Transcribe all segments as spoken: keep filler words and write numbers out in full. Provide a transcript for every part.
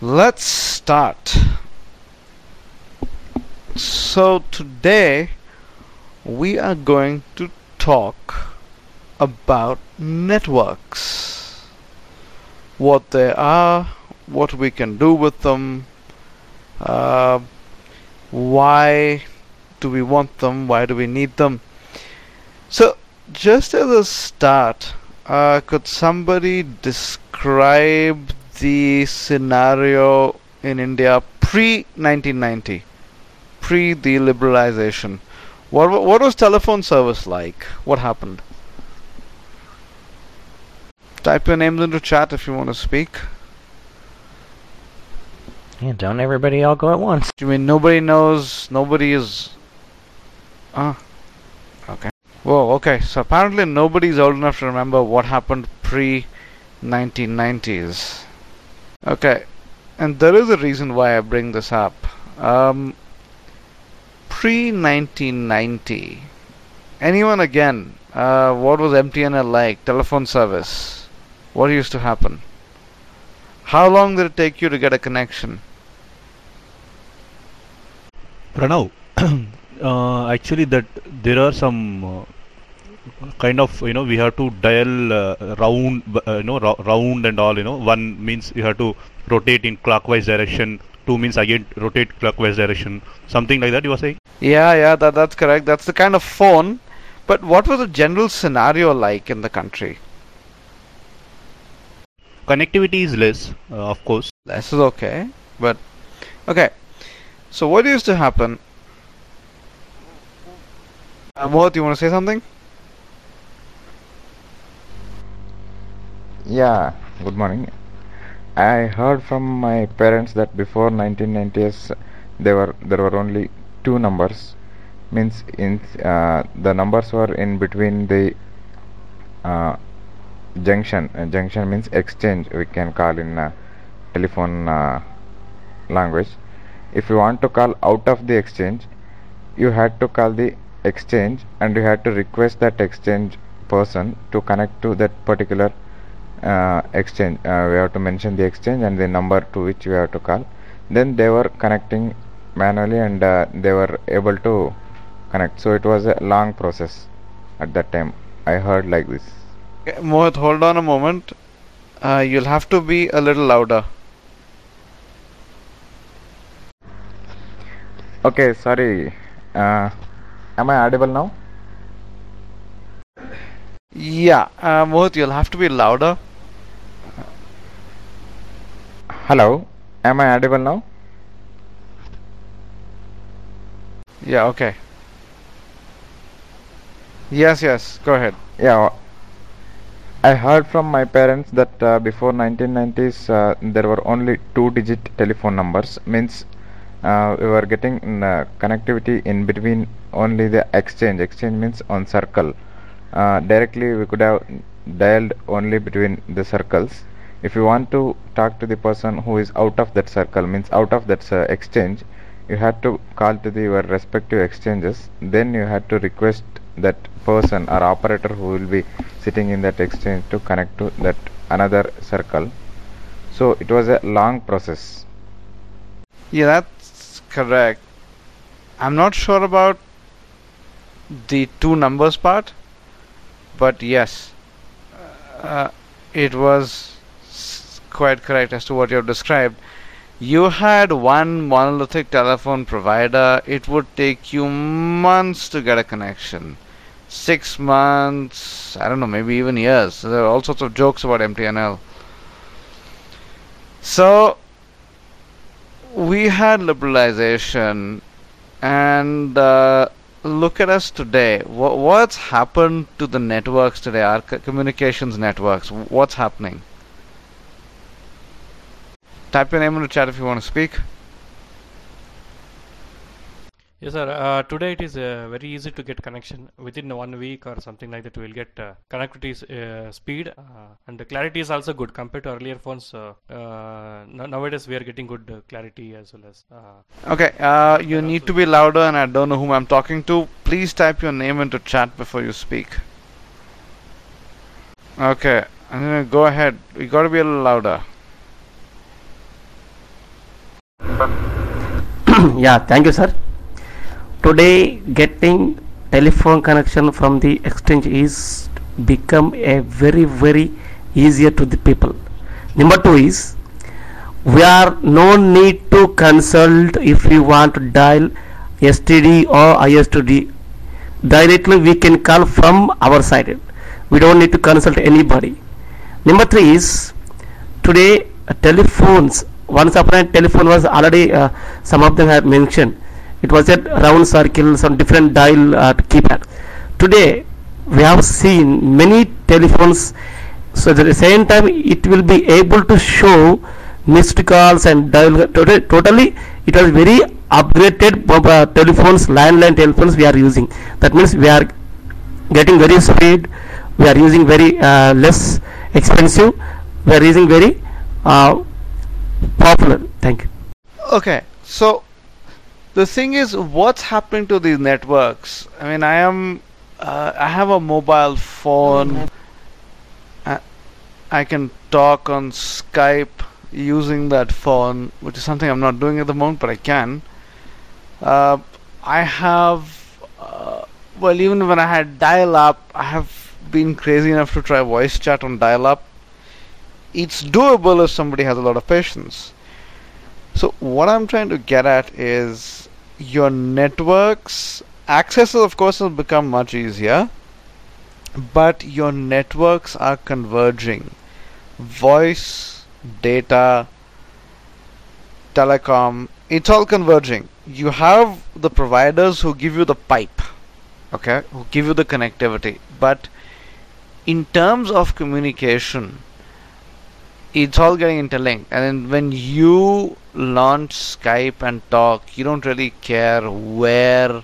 Let's start. So today we are going to talk about networks. What they are, what we can do with them, uh, why do we want them, why do we need them. So just as a start, uh, could somebody describe the scenario in India pre nineteen ninety, pre the liberalization? What what was telephone service like? What happened? Type your names into chat if you want to speak. Yeah, don't everybody all go at once. You mean nobody knows? Nobody is. Ah, okay. Whoa, okay. So apparently nobody's old enough to remember what happened pre nineteen nineties. Okay, and there is a reason why I bring this up. Um, pre nineteen ninety, anyone again? Uh, what was M T N L like? Telephone service. What used to happen? How long did it take you to get a connection? Pranav, uh, actually, that there are some uh, kind of, you know we have to dial uh, round, uh, you know ra- round and all. You know, one means you have to rotate in clockwise direction. Two means again rotate clockwise direction. Something like that. You were saying? Yeah, yeah, that that's correct. That's the kind of phone. But what was the general scenario like in the country? Connectivity is less, uh, of course. This is okay, but okay. So what used to happen? Uh, Mohit, you want to say something? Yeah, good morning. I heard from my parents that before nineteen nineties there were there were only two numbers. Means in uh, the numbers were in between the uh, junction. Uh, junction means exchange. We can call in uh, telephone uh, language. If you want to call out of the exchange, you had to call the exchange and you had to request that exchange person to connect to that particular uh, exchange. Uh, we have to mention the exchange and the number to which we have to call. Then they were connecting manually and uh, they were able to connect. So it was a long process at that time. I heard like this. Okay, Mohit, hold on a moment. Uh, you'll have to be a little louder. Okay, sorry. Uh, am I audible now? Yeah, uh, Mohit, you'll have to be louder. Hello, am I audible now? Yeah, okay. Yes, yes, go ahead. Yeah, I heard from my parents that uh, before nineteen nineties uh, there were only two digit telephone numbers. Means uh, we were getting uh, connectivity in between only the exchange. Exchange means on circle. Uh, directly we could have dialed only between the circles. If you want to talk to the person who is out of that circle, means out of that uh, exchange, you had to call to the your respective exchanges. Then you had to request that person or operator who will be sitting in that exchange to connect to that another circle. So it was a long process. Yeah, that's correct. I'm not sure about the two numbers part, but yes, uh, it was s- quite correct as to what you have described. You had one monolithic telephone provider. It would take you months to get a connection. Six months, I don't know, maybe even years. There are all sorts of jokes about M T N L. So, we had liberalization, and uh, look at us today. Wh- what's happened to the networks today, our c- communications networks? What's happening? Type your name in the chat if you want to speak. Yes, sir. Uh, today it is uh, very easy to get connection within one week or something like that. We will get uh, connectivity uh, speed uh, and the clarity is also good compared to earlier phones. Uh, uh, no- nowadays we are getting good uh, clarity as well as. Uh, Okay, uh, you and need also to be louder, and I don't know whom I'm talking to. Please type your name into chat before you speak. Okay, I'm gonna go ahead. You gotta be a little louder. Yeah, thank you, sir. Today, getting telephone connection from the exchange is become a very very easier to the people. Number two is we are no need to consult if we want to dial S T D or I S T D. Directly we can call from our side. We don't need to consult anybody. Number three is today uh, telephones. Once upon a telephone was already uh, some of them have mentioned. It was a round circle, some different dial uh, keypad. Today we have seen many telephones. So at the same time, it will be able to show missed calls and dial. Totally, totally it was very upgraded uh, telephones, landline telephones we are using. That means we are getting very speed. We are using very uh, less expensive. We are using very uh, popular. Thank you. Okay, so the thing is, what's happening to these networks? I mean, I am, uh, I have a mobile phone. I, I can talk on Skype using that phone, which is something I'm not doing at the moment, but I can. Uh, I have, uh, well, even when I had dial-up, I have been crazy enough to try voice chat on dial-up. It's doable if somebody has a lot of patience. So what I'm trying to get at is your networks access, of course, will become much easier, but your networks are converging. Voice, data, telecom, it's all converging. You have the providers who give you the pipe, okay, who give you the connectivity, but in terms of communication, it's all getting interlinked. And then when you launch Skype and talk, you don't really care where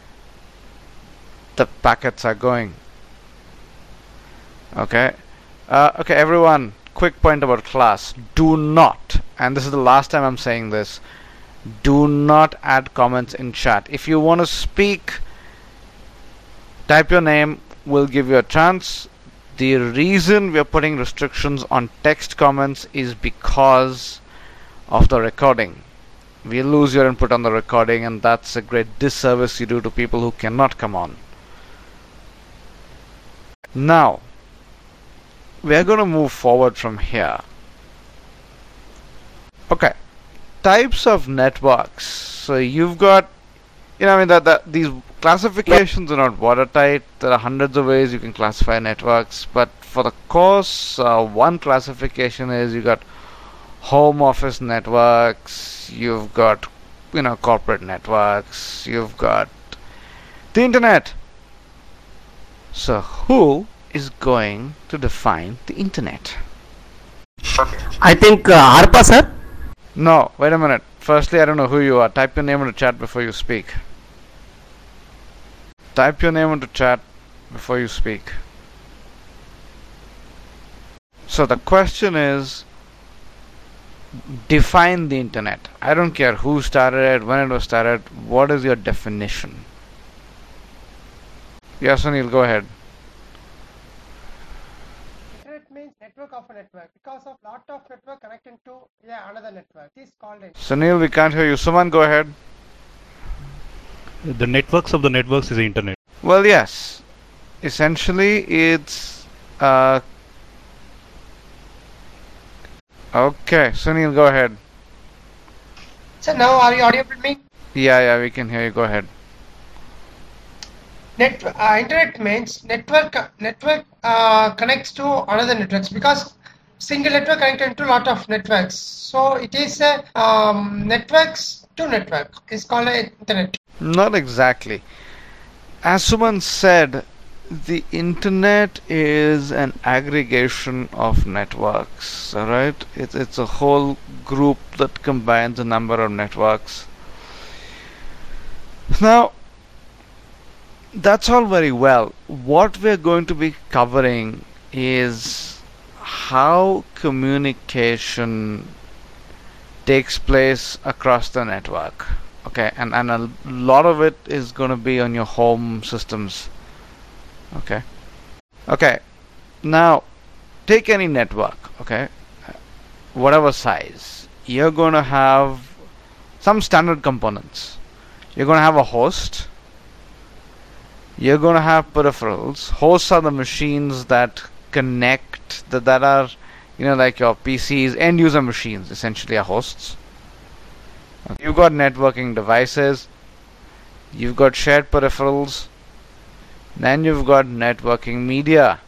the packets are going. Okay, uh, okay, everyone, quick point about class. Do not, and this is the last time I'm saying this, do not add comments in chat. If you want to speak, type your name, we'll give you a chance. The reason we're putting restrictions on text comments is because of the recording. We lose your input on the recording, and that's a great disservice you do to people who cannot come on. Now, we're going to move forward from here. Okay, types of networks. So you've got, you know, I mean that, that these classifications are not watertight. There are hundreds of ways you can classify networks, but for the course, uh, one classification is you got home office networks, you've got, you know, corporate networks, you've got the internet. So who is going to define the internet? I think uh, ARPA, sir. No, wait a minute. Firstly, I don't know who you are. Type your name into chat before you speak. Type your name into chat before you speak. So the question is, define the internet. I don't care who started it, when it was started. What is your definition? Yes, Sunil, go ahead. Internet means network of a network because of lot of network connected to yeah, another network. This is called it. Sunil, we can't hear you. Suman, go ahead. The networks of the networks is the internet. Well, yes. Essentially, it's uh, okay. Sunil, go ahead. So now are you audible to me? Yeah, yeah, we can hear you. Go ahead. Net, uh, internet means network network uh, connects to another networks because single network connected to lot of networks. So it is a um, networks to network. It's called a internet. Not exactly. As Suman said, the internet is an aggregation of networks. Alright? It's, it's a whole group that combines a number of networks. Now, that's all very well. What we're going to be covering is how communication takes place across the network. Okay, and, and a lot of it is going to be on your home systems. Okay. Okay, now take any network, okay, whatever size. You're going to have some standard components. You're going to have a host. You're going to have peripherals. Hosts are the machines that connect, that, that are, you know, like your P Cs, end user machines, essentially are hosts. Okay. You've got networking devices. You've got shared peripherals. Then you've got networking media.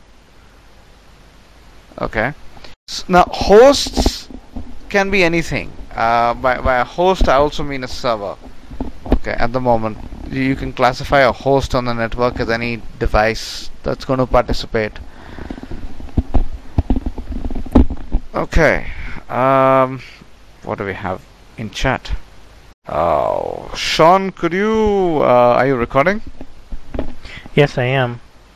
Okay. So now, hosts can be anything. Uh, by, by a host, I also mean a server. Okay, at the moment, you can classify a host on the network as any device that's going to participate. Okay, um, what do we have in chat? Oh, Sean, could you, uh, are you recording? Yes, I am.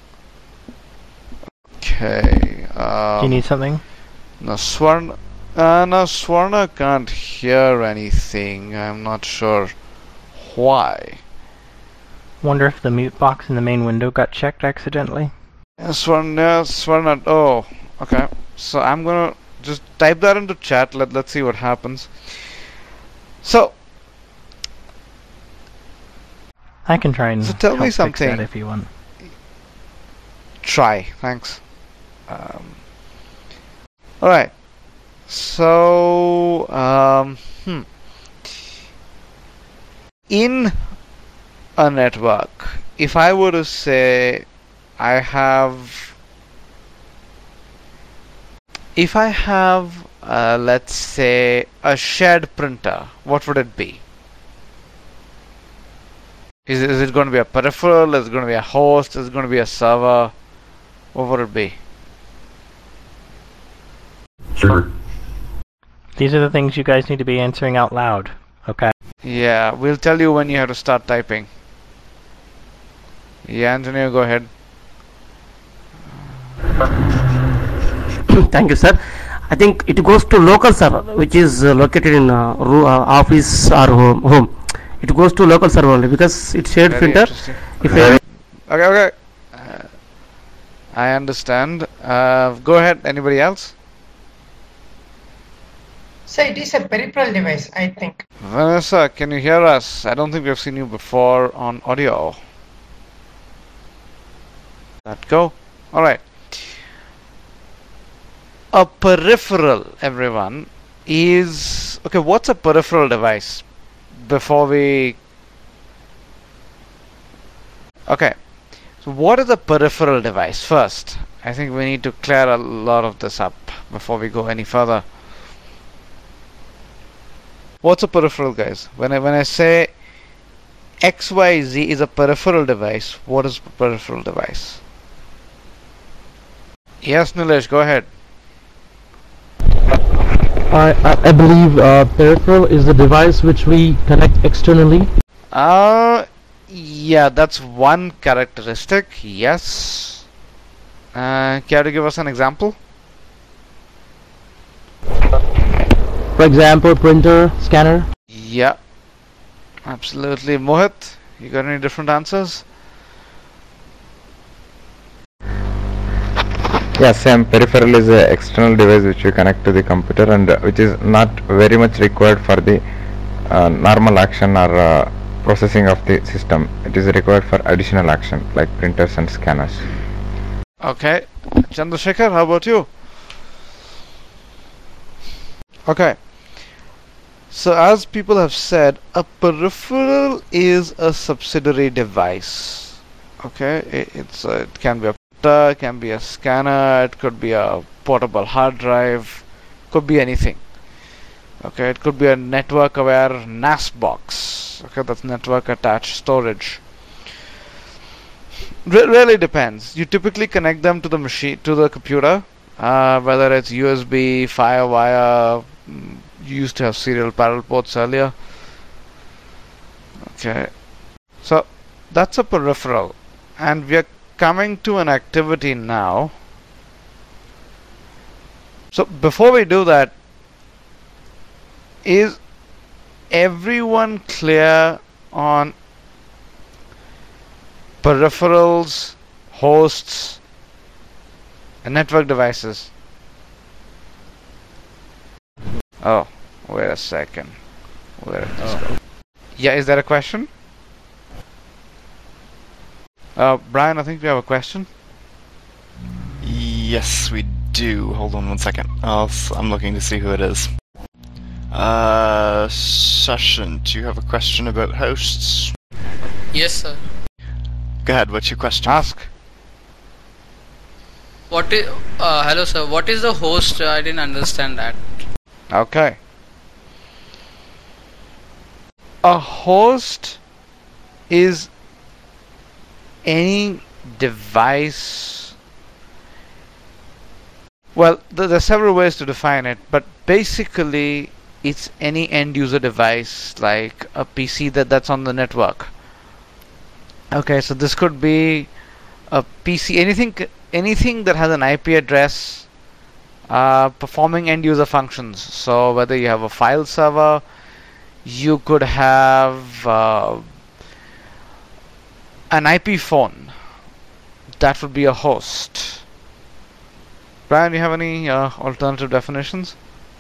Okay. Um, Do you need something? No, Swarna, uh, no, Swarna can't hear anything. I'm not sure why. Wonder if the mute box in the main window got checked accidentally. Yeah, Swarna, Swarna, oh, okay. So I'm gonna just type that into chat. Let, let's see what happens. So, I can try and So tell help me fix something. that if you want. try, thanks. Um, Alright. So, um, hmm. In a network, if I were to say I have, if I have, uh, let's say, a shared printer, what would it be? Is, is it going to be a peripheral? Is it going to be a host? Is it going to be a server? What would it be? Sure. These are the things you guys need to be answering out loud. Okay. Yeah, we'll tell you when you have to start typing. Yeah, Antonio, go ahead. Thank you, sir. I think it goes to local server, which is uh, located in uh, ro- uh, office or home. home. It goes to local server only because it's shared Very printer. interesting. If I, Okay, okay. Uh, I understand. Uh, go ahead. Anybody else? So it is a peripheral device, I think. Vanessa, can you hear us? I don't think we've seen you before on audio. That go. All right. A peripheral, everyone, is okay. What's a peripheral device? Before we okay, so what is a peripheral device first? I think we need to clear a lot of this up before we go any further. What's a peripheral, guys? When I when I say X Y Z is a peripheral device, what is a peripheral device? Yes, Nilesh, go ahead. I, I, I believe uh, peripheral is the device which we connect externally. Uh, yeah, that's one characteristic. Yes. Uh, care to give us an example? For example, printer, scanner. Yeah, absolutely. Mohit, you got any different answers? Yeah, same. Peripheral is an external device which we connect to the computer and uh, which is not very much required for the uh, normal action or uh, processing of the system. It is required for additional action like printers and scanners. Okay. Chandrasekhar, how about you? Okay. So as people have said, a peripheral is a subsidiary device. Okay, it, it's a, it can be a printer, it can be a scanner, it could be a portable hard drive, could be anything. Okay, it could be a network aware N A S box. Okay, that's network attached storage. Re- really depends. You typically connect them to the machine, to the computer, uh, whether it's U S B, FireWire. Mm, you used to have serial parallel ports earlier. Okay, so that's a peripheral, and we are coming to an activity now. So before we do that, is everyone clear on peripherals, hosts, and network devices? Oh, wait a second. Where did this go? Yeah, is there a question? Uh, Brian, I think we have a question. Yes, we do. Hold on one second. I'll s- I'm looking to see who it is. Uh, Session, do you have a question about hosts? Yes, sir. Go ahead, what's your question? Ask. What is? Uh, hello, sir. What is the host? I didn't understand that. Okay. A host is any device. Well, th- there are several ways to define it, but basically it's any end user device like a P C that, that's on the network. Okay, so this could be a P C, anything anything that has an I P address uh, performing end user functions. So whether you have a file server, you could have uh, an I P phone. That would be a host. Brian, you have any uh, alternative definitions?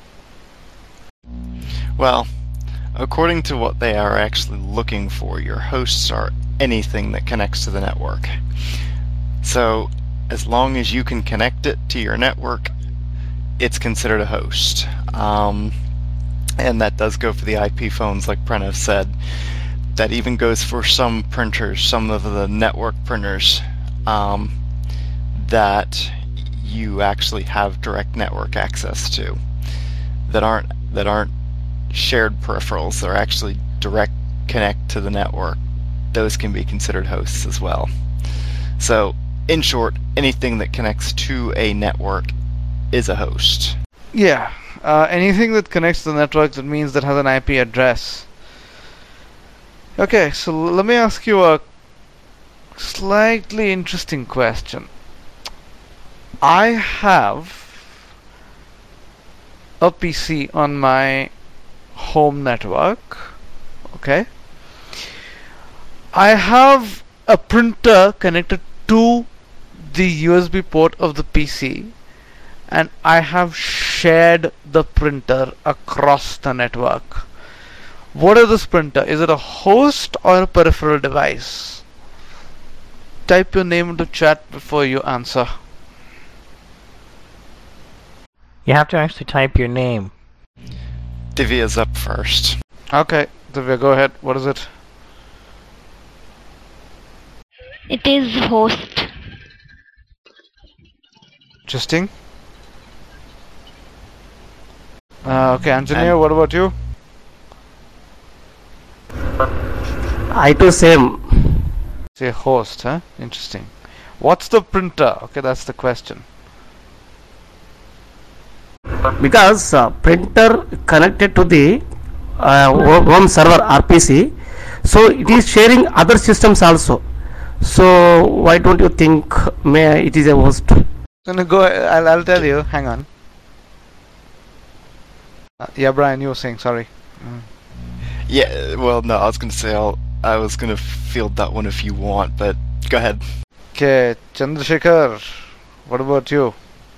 Well, according to what they are actually looking for, your hosts are anything that connects to the network. So, as long as you can connect it to your network, it's considered a host. Um, and that does go for the I P phones, like Pranav said. That even goes for some printers, some of the network printers um, that you actually have direct network access to, that aren't that aren't shared peripherals. They're actually direct connect to the network. Those can be considered hosts as well. So, in short, anything that connects to a network is a host. Yeah, uh, anything that connects to the network, that means that has an I P address. Okay, so l- let me ask you a slightly interesting question. I have a P C on my home network. Okay. I have a printer connected to the U S B port of the P C, and I have shared the printer across the network. What is this printer? Is it a host or a peripheral device? Type your name into chat before you answer. You have to actually type your name. Divya's up first. Okay, Divya, go ahead. What is it? It is host. Interesting. Uh, okay, engineer, what about you? I too same. Say host, huh? Interesting. What's the printer? Okay, that's the question. Because uh, printer connected to the uh, ho- home server R P C, so it is sharing other systems also. So why don't you think may it is a host? No, no, go. I'll, I'll tell you. Hang on. Uh, yeah, Brian, you were saying. Sorry. Mm. Yeah, well, no, I was going to say I'll, I was going to field that one if you want, but go ahead. Okay, Chandrasekhar, what about you?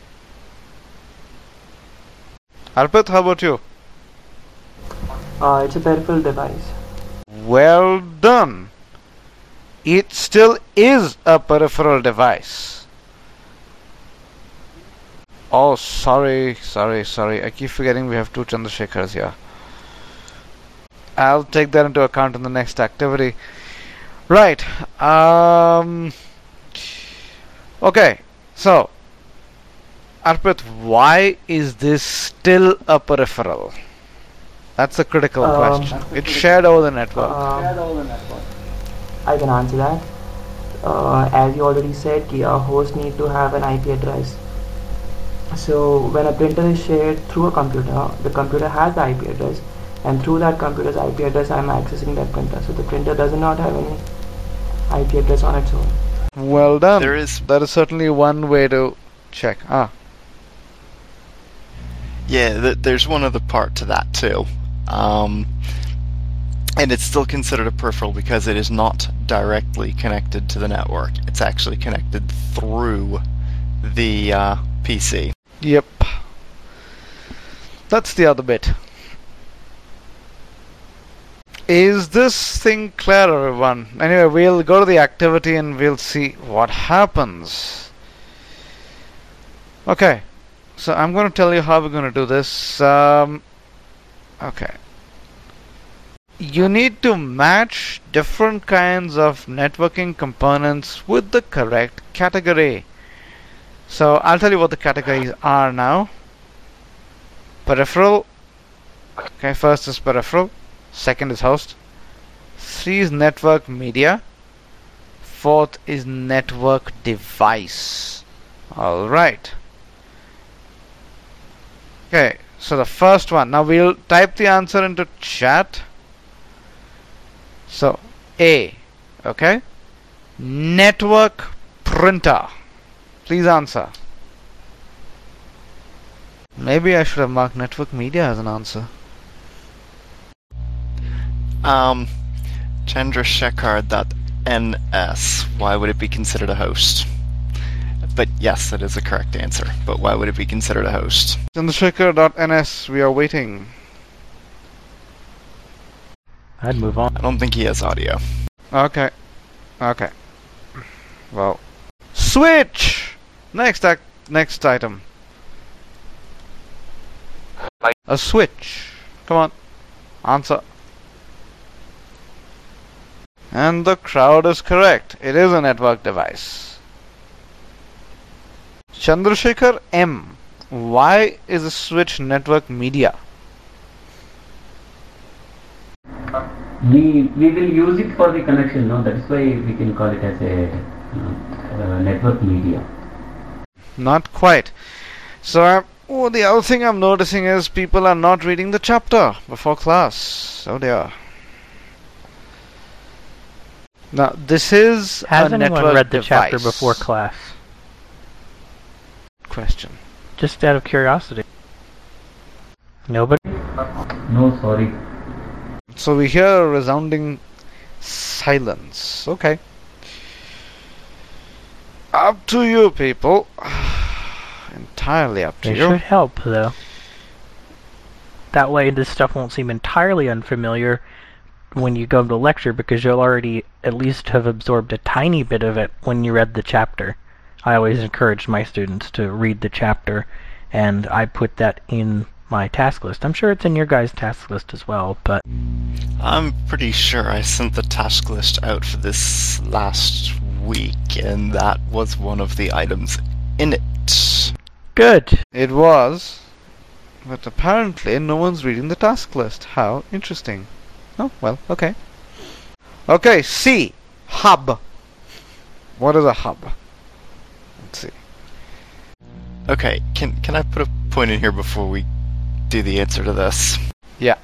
Arpit, how about you? Uh, it's a peripheral device. Well done. It still is a peripheral device. Oh, sorry, sorry, sorry. I keep forgetting we have two Chandrasekhars here. I'll take that into account in the next activity. Right. Um. Okay. So, Arpit, why is this still a peripheral? That's a critical Um, question. It's shared over the network. Um, I can answer that. Uh, as you already said, ki a host need to have an I P address. So when a printer is shared through a computer, the computer has the I P address, and through that computer's I P address, I am accessing that printer. So the printer does not have any I P address on its own. Well done. There is- That is certainly one way to check. Ah. Yeah, th- there's one other part to that too. Um, and it's still considered a peripheral because it is not directly connected to the network. It's actually connected through the uh, P C. Yep. That's the other bit. Is this thing clear, everyone? Anyway, we'll go to the activity and we'll see what happens. Okay, so I'm going to tell you how we're going to do this. Um, okay. You need to match different kinds of networking components with the correct category. So I'll tell you what the categories are now. Peripheral. Okay, first is peripheral. Second is host. Three is network media. Fourth is network device. Alright. Okay, so the first one. Now we'll type the answer into chat. So, A. Okay. Network printer. Please answer. Maybe I should have marked network media as an answer. Um, Chandrasekhar.ns. Why would it be considered a host? But yes, that is a correct answer. But why would it be considered a host? Chandrasekhar.ns, we are waiting. I'd move on. I don't think he has audio. Okay. Okay. Well. Switch! Next ac next item. A switch. Come on. Answer. And the crowd is correct. It is a network device. Chandrasekhar M. Why is a switch network media? We we will use it for the connection, no? That is why we can call it as a uh, uh, network media. Not quite. So, I'm, oh, the other thing I'm noticing is people are not reading the chapter before class. Oh dear. Now, this is Has a anyone network read the device. chapter before class? Question. Just out of curiosity. Nobody? No, sorry. So we hear a resounding silence. Okay. Up to you, people. Entirely up to They you. should help, though. That way this stuff won't seem entirely unfamiliar when you go to lecture, because you'll already at least have absorbed a tiny bit of it when you read the chapter. I always encourage my students to read the chapter, and I put that in my task list. I'm sure it's in your guys' task list as well, but... I'm pretty sure I sent the task list out for this last week, and that was one of the items in it. Good! It was, but apparently no one's reading the task list. How interesting. Oh, well, okay. Okay, C. Hub. What is a hub? Let's see. Okay, can can I put a point in here before we do the answer to this? Yeah.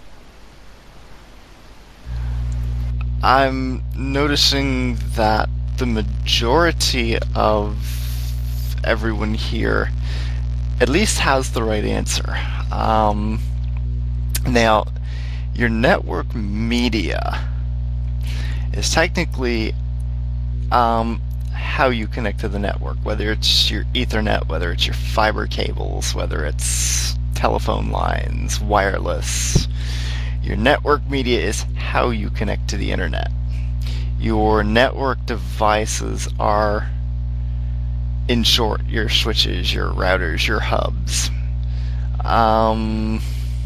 I'm noticing that the majority of everyone here at least has the right answer. Um, now, your network media is technically um, how you connect to the network, whether it's your Ethernet, whether it's your fiber cables, whether it's telephone lines, wireless. Your network media is how you connect to the internet. Your network devices are, in short, your switches, your routers, your hubs. Um,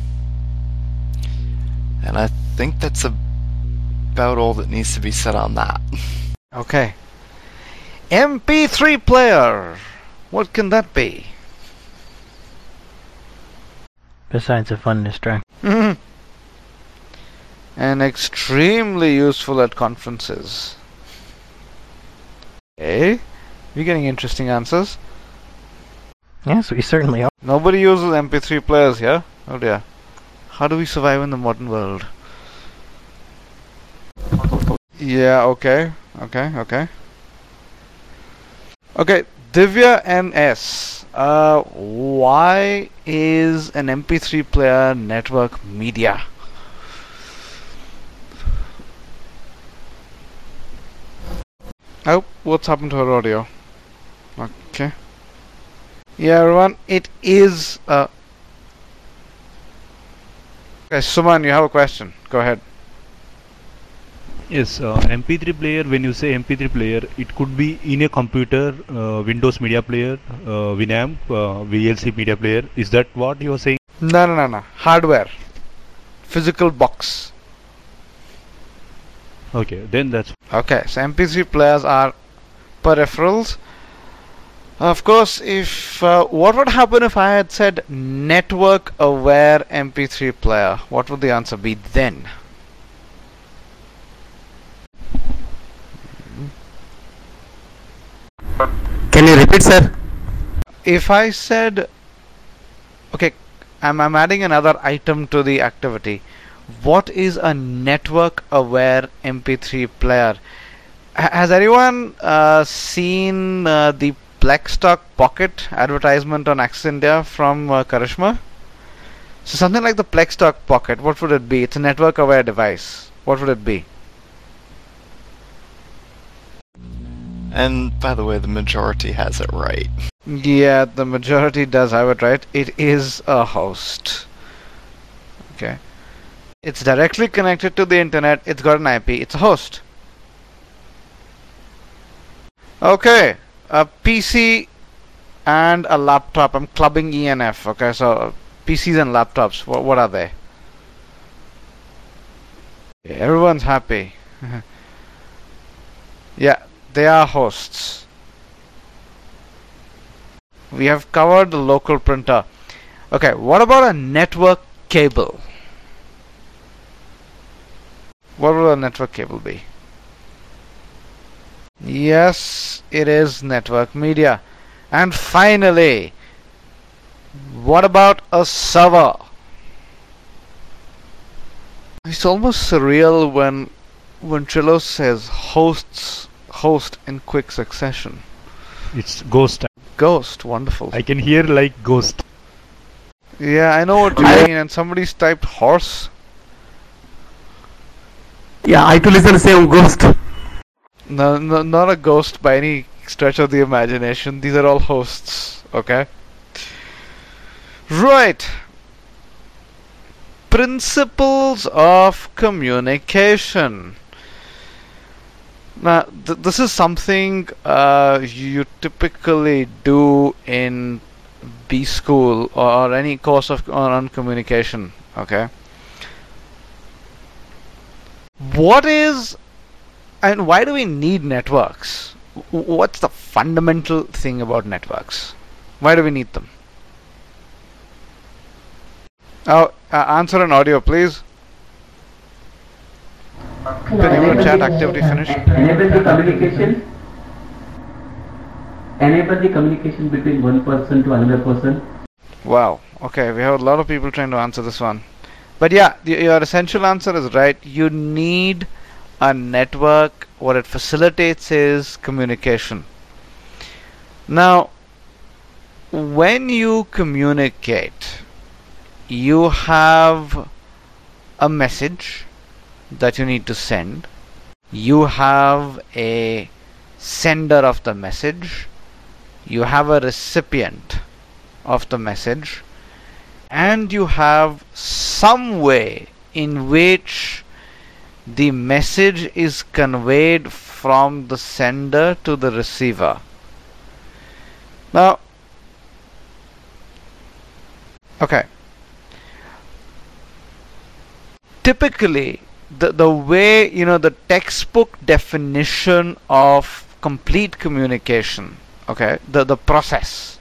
and I think that's about all that needs to be said on that. Okay. M P three player. What can that be? Besides a fun distraction. Mm-hmm. And extremely useful at conferences. Okay. You're getting interesting answers. Yes, we certainly are. Nobody uses M P three players here. Oh dear. How do we survive in the modern world? Yeah, okay. Okay, okay. Okay, Divya N S. Uh, why is an M P three player network media? Oh, what's happened to her audio? Okay. Yeah, everyone, it is uh Okay, Suman, you have a question. Go ahead. Yes, uh, M P three player, when you say M P three player, it could be in a computer, uh, Windows Media Player, uh, Winamp, uh, V L C Media Player. Is that what you are saying? No, no, no, no. Hardware. Physical box. Okay, then that's... Okay, so M P three players are peripherals. Of course, if uh, what would happen if I had said network aware M P three player? What would the answer be then? Can you repeat, sir? If I said, okay, I'm, I'm adding another item to the activity. What is a network aware M P three player? H- has anyone uh, seen uh, the Plextalk Pocket advertisement on Access India from uh, Karishma? So something like the Plextalk Pocket, what would it be? It's a network aware device. What would it be? And by the way, the majority has it right. Yeah, the majority does have it right. It is a host. Okay. It's directly connected to the internet. It's got an I P. It's a host. Okay. A P C and a laptop. I'm clubbing E N F. Okay, so P Cs and laptops. What, what are they? Yeah, everyone's happy. Yeah, they are hosts. We have covered the local printer. Okay, what about a network cable? What will a network cable be? Yes, it is network media. And finally, what about a server? It's almost surreal when when Trello says hosts host in quick succession. It's Ghost. Ghost, wonderful. I can hear like Ghost. Yeah, I know what you mean. And somebody's typed horse. Yeah, I too listen the same ghost. No, no, not a ghost by any stretch of the imagination. These are all hosts. Okay. Right. Principles of communication. Now, th this is something uh, you typically do in B school or any course of on communication. Okay. What is and why do we need networks? W what's the fundamental thing about networks? Why do we need them? Oh, uh, answer in audio, please. Did chat activity finished? Enable the communication. Enable the communication between one person to another person. Wow. Okay, we have a lot of people trying to answer this one. But yeah, the, your essential answer is right. You need a network. What it facilitates is communication. Now, when you communicate, you have a message that you need to send. You have a sender of the message. You have a recipient of the message. And you have some way in which the message is conveyed from the sender to the receiver. Now, okay. Typically, the, the way, you know, the textbook definition of complete communication, okay, the, the process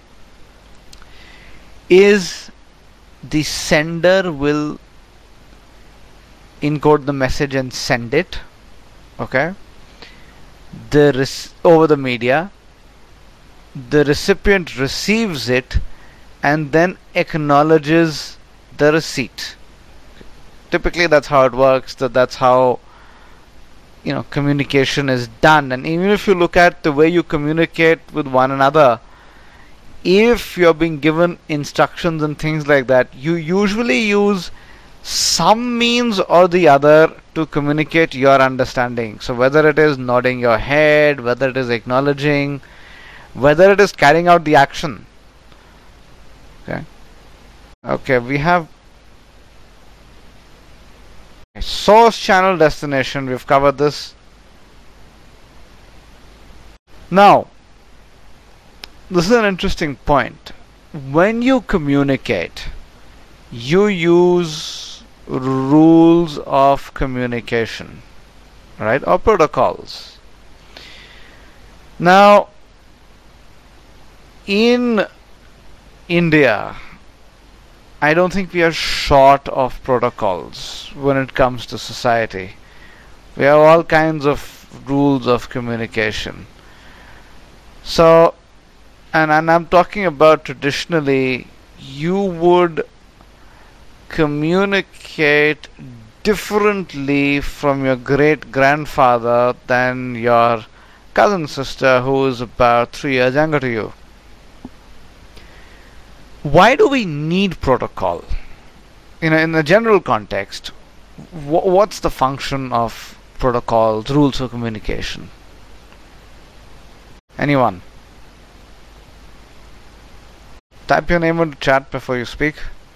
is the sender will encode the message and send it, okay, the res over the media. The recipient receives it and then acknowledges the receipt. Typically that's how it works, that that's how, you know, communication is done. And even if you look at the way you communicate with one another, if you're being given instructions and things like that, you usually use some means or the other to communicate your understanding. So whether it is nodding your head, whether it is acknowledging, whether it is carrying out the action. Okay. Okay, we have Source, channel, destination, we've covered this. Now, this is an interesting point. When you communicate, you use rules of communication, right, or protocols. Now, in India, I don't think we are short of protocols when it comes to society. We have all kinds of rules of communication. So, and, and I'm talking about traditionally, you would communicate differently from your great grandfather than your cousin sister who is about three years younger to you. Why do we need protocol? You know, in the general context, wh what's the function of protocols, rules of communication? Anyone? Type your name in the chat before you speak.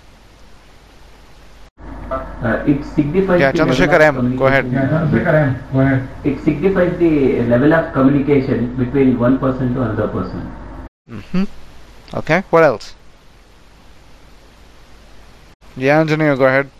Uh, it signifies yeah, the Chandrasekhar level M. Go ahead. Yeah, Chandrasekhar M. Go ahead. It signifies the level of communication between one person to another person. Mm-hmm. Okay. What else? Yeah, engineer, go ahead.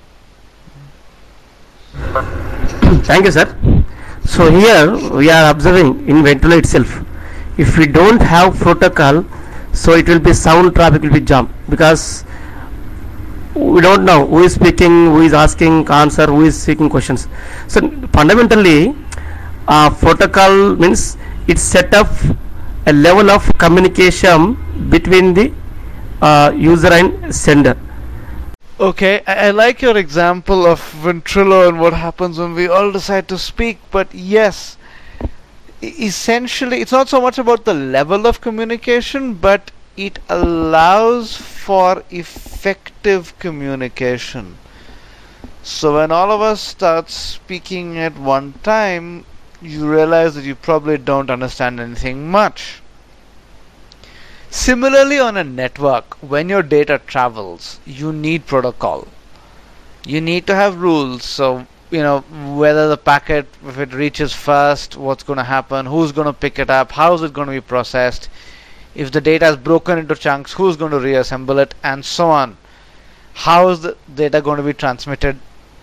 Thank you, sir. So here we are observing in Ventula itself. If we don't have protocol, so it will be sound traffic will be jam, because we don't know who is speaking, who is asking answer, who is seeking questions. So fundamentally, uh, protocol means it set up a level of communication between the uh, user and sender. Okay, I, I like your example of Ventrilo and what happens when we all decide to speak, but yes, essentially it's not so much about the level of communication, but it allows for effective communication. So when all of us start speaking at one time, you realize that you probably don't understand anything much. Similarly, on a network, when your data travels, you need protocol. You need to have rules. So, you know, whether the packet, if it reaches first, what's going to happen, who's going to pick it up, how is it going to be processed, if the data is broken into chunks, who's going to reassemble it, and so on. How is the data going to be transmitted?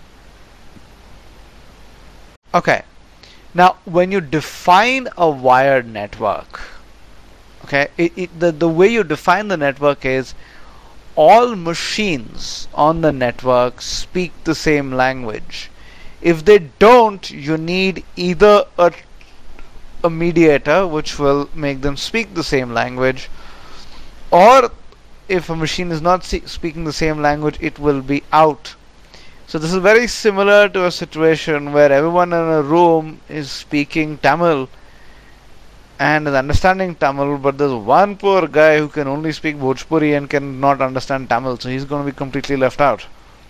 Okay. Now, when you define a wired network, okay, it, it, the, the way you define the network is all machines on the network speak the same language. If they don't, you need either a, a mediator which will make them speak the same language, or if a machine is not speaking the same language, it will be out. So this is very similar to a situation where everyone in a room is speaking Tamil and is understanding Tamil, but there's one poor guy who can only speak Bhojpuri and cannot understand Tamil, so he's going to be completely left out.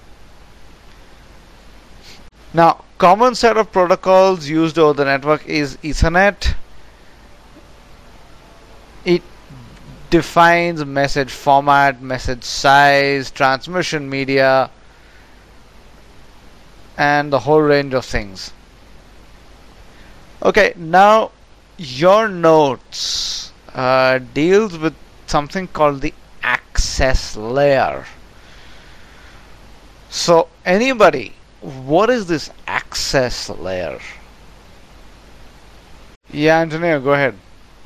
Now, common set of protocols used over the network is Ethernet. It defines message format, message size, transmission media, and the whole range of things. Okay, now your notes uh, deals with something called the access layer. So anybody, what is this access layer? Yeah, engineer, go ahead.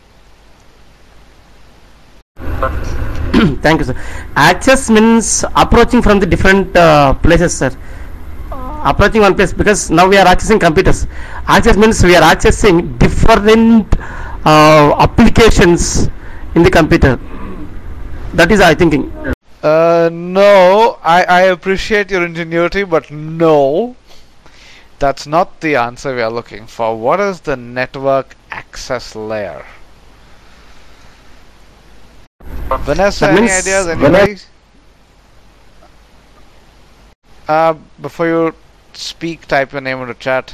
Thank you, sir. Access means approaching from the different uh, places, sir. Approaching one place, because now we are accessing computers. Access means we are accessing different uh, applications in the computer. That is I thinking. Uh, no, I, I appreciate your ingenuity, but no, that's not the answer we are looking for. What is the network access layer? Vanessa, That any means ideas? when Anybody? Uh, before you speak, type your name in the chat.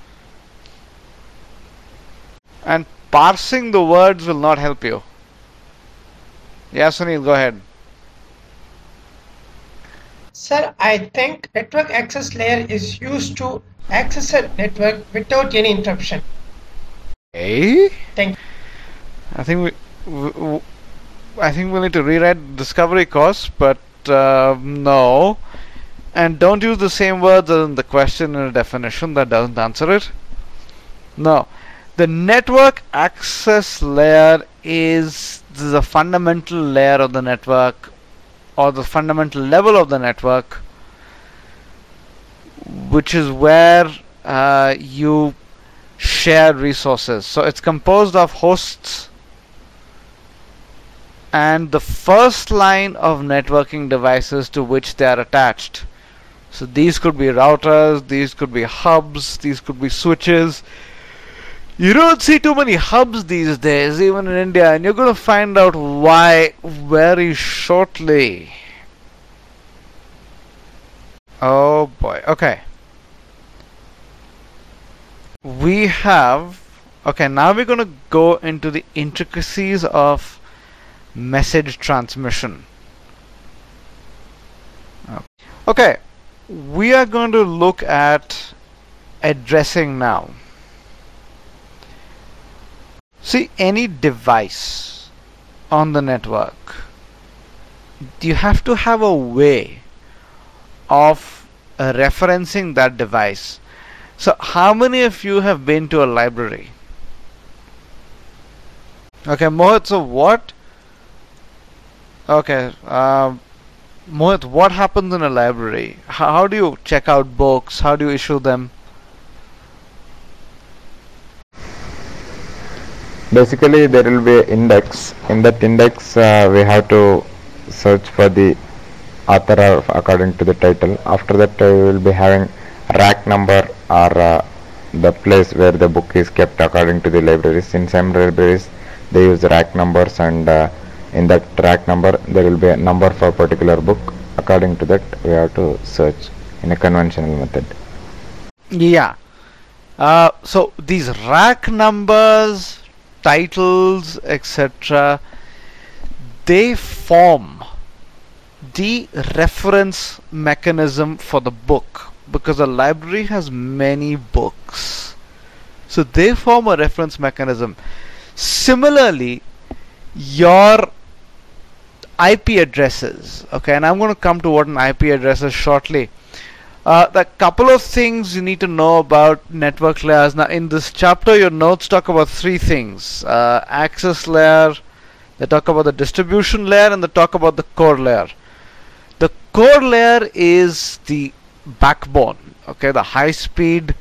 And parsing the words will not help you. Yeah, Sunil, go ahead. Sir, I think network access layer is used to access a network without any interruption. Okay. Thank you. I think we, we, we I think we'll need to rewrite discovery course, but uh, no. And don't use the same words as in the question and definition. That doesn't answer it. No. The network access layer is the fundamental layer of the network, or the fundamental level of the network, which is where uh, you share resources. So it's composed of hosts and the first line of networking devices to which they are attached. So these could be routers, these could be hubs, these could be switches. You don't see too many hubs these days, even in India, and you're going to find out why very shortly. Oh boy, okay. We have, okay, now we're going to go into the intricacies of message transmission. Okay, we are going to look at addressing now. See, any device on the network, you have to have a way of uh, referencing that device. So how many of you have been to a library? Okay, Mohit, so what? Okay, uh, Mohit, what happens in a library? How, how do you check out books? How do you issue them? Basically, there will be an index. In that index, uh, we have to search for the author according to the title. After that, uh, we will be having rack number, or uh, the place where the book is kept according to the libraries. In some libraries, they use rack numbers, and uh, in that rack number, there will be a number for a particular book. According to that, we have to search in a conventional method. Yeah. Uh, so these rack numbers, titles, et cetera, they form the reference mechanism for the book, because a library has many books. So they form a reference mechanism. Similarly, your I P addresses, okay, and I'm going to come to what an I P address is shortly. Uh, the couple of things you need to know about network layers. Now, in this chapter, your notes talk about three things: uh, access layer, they talk about the distribution layer, and they talk about the core layer. The core layer is the backbone, okay, the high-speed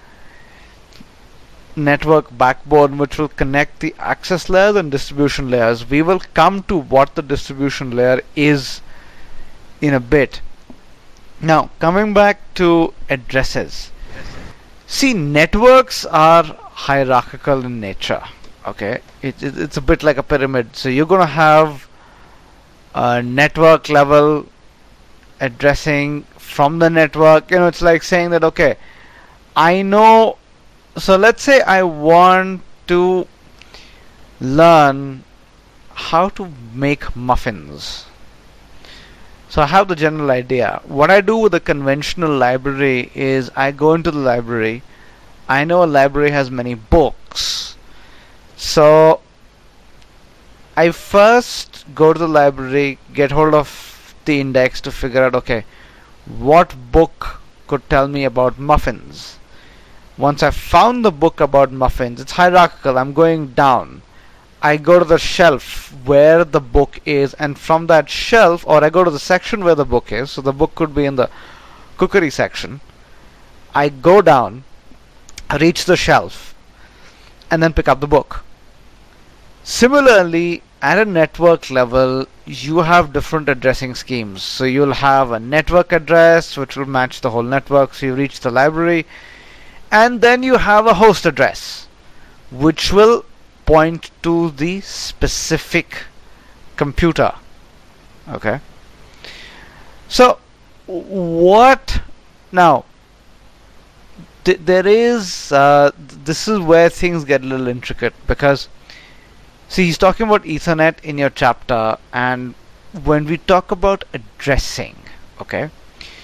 network backbone, which will connect the access layers and distribution layers. We will come to what the distribution layer is in a bit. Now, coming back to addresses. See, networks are hierarchical in nature. Okay, it, it, it's a bit like a pyramid. So you're going to have a network level addressing from the network. You know, it's like saying that, okay, I know. So let's say I want to learn how to make muffins. So I have the general idea. What I do with a conventional library is I go into the library. I know a library has many books. So I first go to the library, get hold of the index to figure out, okay, what book could tell me about muffins. Once I've found the book about muffins, it's hierarchical. I'm going down. I go to the shelf where the book is, and from that shelf, or I go to the section where the book is, so the book could be in the cookery section. I go down, reach the shelf, and then pick up the book. Similarly, at a network level, you have different addressing schemes. So you'll have a network address which will match the whole network, so you reach the library, and then you have a host address which will point to the specific computer. Okay, so what now th there is uh, this is where things get a little intricate, because see, he's talking about Ethernet in your chapter, and when we talk about addressing, okay,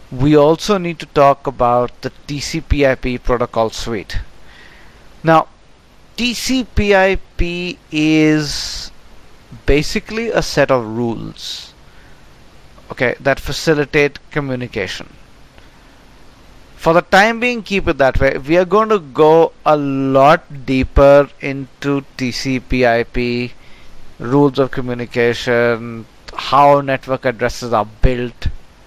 we also need to talk about the T C P I P protocol suite. Now, T C P I P is basically a set of rules, okay, that facilitate communication. For the time being, keep it that way. We are going to go a lot deeper into T C P I P, rules of communication, how network addresses are built.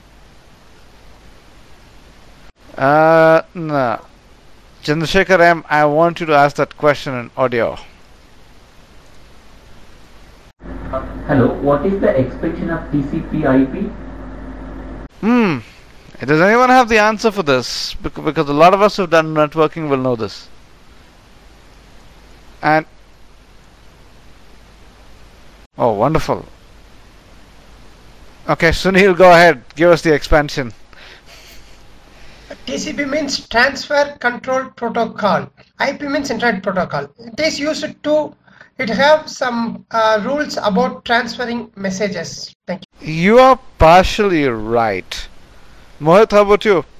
Uh, no. Chandrasekhar M, I want you to ask that question in audio. Hello, what is the expansion of T C P I P? Hmm. Does anyone have the answer for this? Bec- Because a lot of us who've done networking will know this. And oh, wonderful. Okay, Sunil, go ahead. Give us the expansion. T C P means Transfer Control Protocol. I P means Internet Protocol. It is used to, it have some uh, rules about transferring messages. Thank you. You are partially right. Mohit, how about you?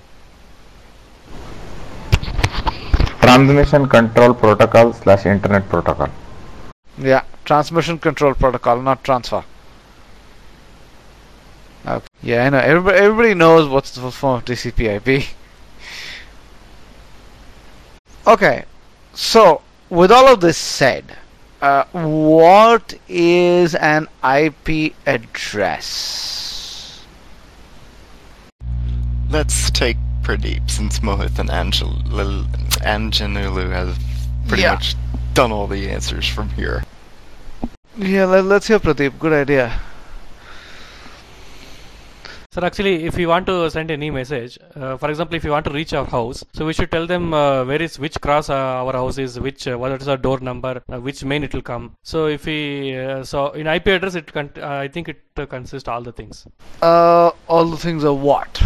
Transmission Control Protocol slash Internet Protocol. Yeah, Transmission Control Protocol, not transfer. Okay. Yeah, I know. Everybody, everybody knows what's the full form of T C P I P. Okay, so with all of this said, uh, what is an I P address? Let's take Pradeep, since Mohit and Angel- Anjanulu have pretty Yeah. much done all the answers from here. Yeah, let, let's hear Pradeep. Good idea. Sir, actually, if you want to send any message, uh, for example, if you want to reach our house, so we should tell them uh, where is which cross uh, our house is, which uh, what is our door number, uh, which main it will come. So if we uh, so in I P address, it con- uh, I think it uh, consists all the things. Uh, all the things are what?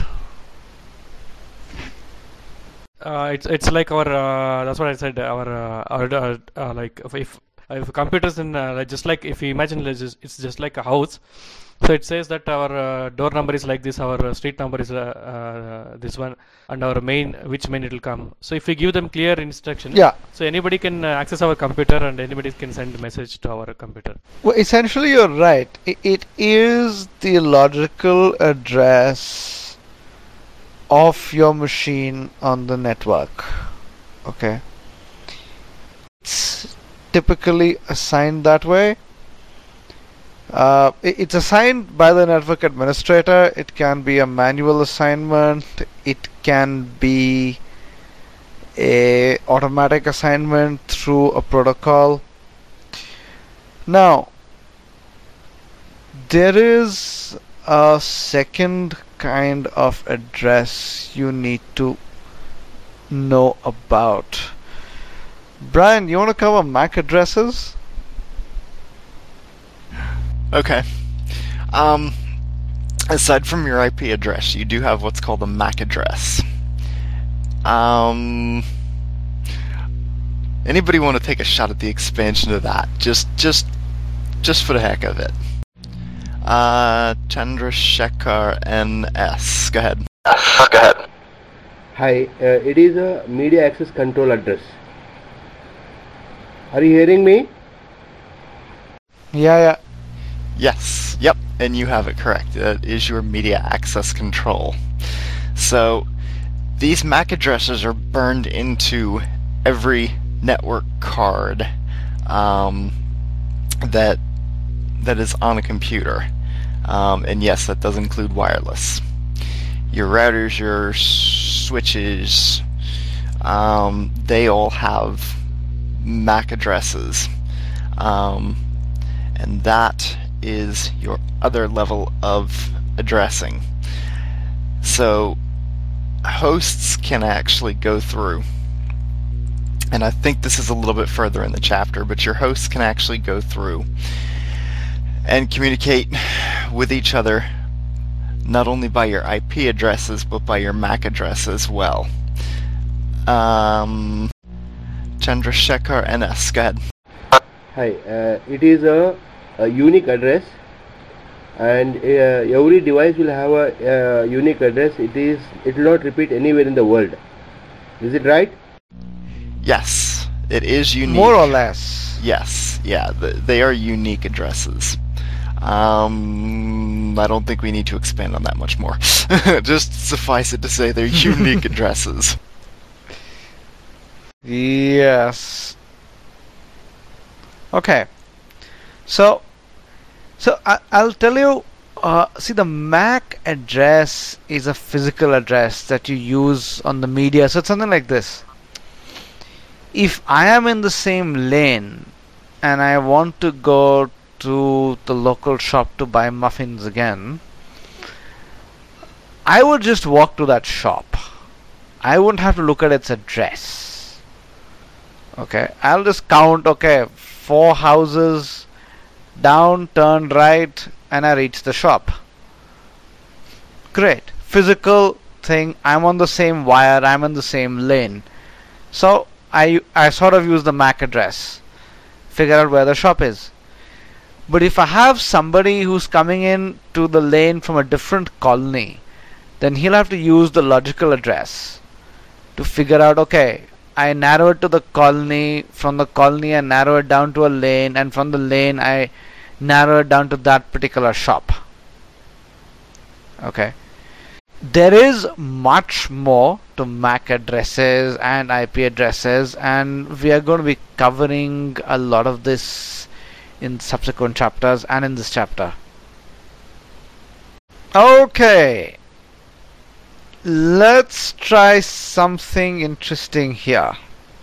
Uh, it's it's like our uh, that's what I said. Our uh, our uh, uh, like if if, if computers in uh, like just like if you imagine it's just, it's just like a house. So it says that our uh, door number is like this, our uh, street number is uh, uh, this one, and our main, which main it will come. So if we give them clear instruction, Yeah. so anybody can uh, access our computer and anybody can send a message to our computer. Well, essentially, you're right. I- It is the logical address of your machine on the network. Okay. It's typically assigned that way. Uh, i- it's assigned by the network administrator. It can be a manual assignment. It can be a automatic assignment through a protocol. Now, there is a second kind of address you need to know about. Brian, you want to cover M A C addresses? Okay. Um, aside from your I P address, you do have what's called a M A C address. Um, anybody want to take a shot at the expansion of that? Just, just, just for the heck of it. Uh, Chandrasekhar N S. Go ahead. Go ahead. Hi, uh, it is a media access control address. Are you hearing me? Yeah, yeah. Yes, yep, and you have it correct. That is your media access control. So, these M A C addresses are burned into every network card um, that that is on a computer. Um, and yes, that does include wireless. Your routers, your switches, um, they all have M A C addresses. Um, and that is your other level of addressing. So hosts can actually go through, and I think this is a little bit further in the chapter, but your hosts can actually go through and communicate with each other not only by your I P addresses but by your M A C address as well. Um, Chandrasekhar N S, go ahead. Hi, uh, it is a, a unique address and uh, every device will have a uh, unique address. It is it will not repeat anywhere in the world. Is it right? Yes, it is unique. More or less. Yes, yeah, th they are unique addresses. Um, I don't think we need to expand on that much more. Just suffice it to say they're unique addresses. Yes. Okay. So, so I, I'll tell you. Uh, see, the M A C address is a physical address that you use on the media. So it's something like this. If I am in the same lane and I want to go to the local shop to buy muffins again, I would just walk to that shop. I wouldn't have to look at its address. Okay, I'll just count, okay, four houses down, turn right, and I reach the shop. Great. Physical thing, I'm on the same wire, I'm in the same lane. So I, I sort of use the M A C address, figure out where the shop is. But if I have somebody who's coming in to the lane from a different colony, then he'll have to use the logical address to figure out, okay, I narrow it to the colony, from the colony I narrow it down to a lane, and from the lane I narrow it down to that particular shop. Okay. There is much more to M A C addresses and I P addresses, and we are going to be covering a lot of this in subsequent chapters and in this chapter. Okay, let's try something interesting here.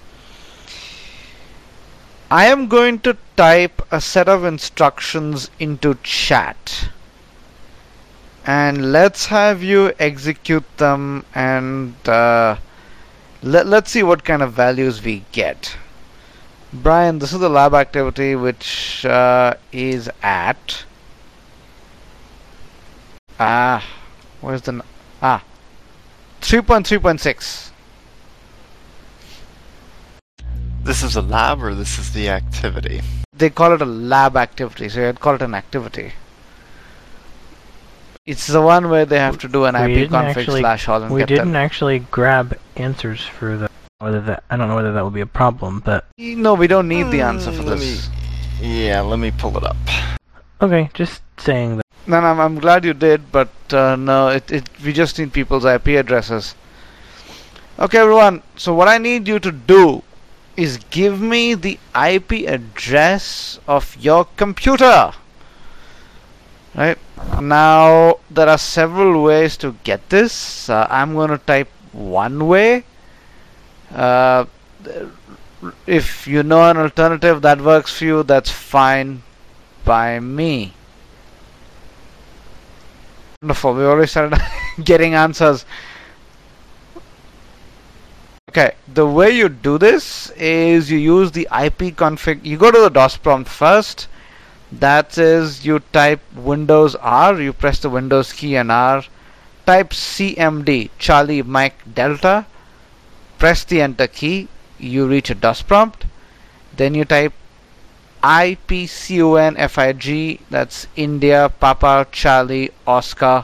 I am going to type a set of instructions into chat, and let's have you execute them, and uh, let, let's see what kind of values we get. Brian, this is the lab activity, which uh, is at ah where's the ah three point three point six. This is a lab, or this is the activity? They call it a lab activity, so I'd call it an activity. It's the one where they have to do an we ipconfig slash all and we get didn't that. actually grab answers for the whether that I don't know whether that would be a problem, but no, we don't need the answer for let this. Me, yeah, let me pull it up. Okay, just saying that. No, no, I'm, I'm glad you did, but uh, no, it, it we just need people's I P addresses. Okay, everyone. So what I need you to do is give me the I P address of your computer. Right now, there are several ways to get this. Uh, I'm going to type one way. Uh, if you know an alternative that works for you, that's fine by me. Wonderful, we already started getting answers. Okay, the way you do this is you use the ipconfig. You go to the DOS prompt first. That is, you type Windows R, you press the Windows key and R, type C M D, Charlie Mike Delta, press the enter key, you reach a DOS prompt, then you type ipconfig, that's India, Papa, Charlie, Oscar,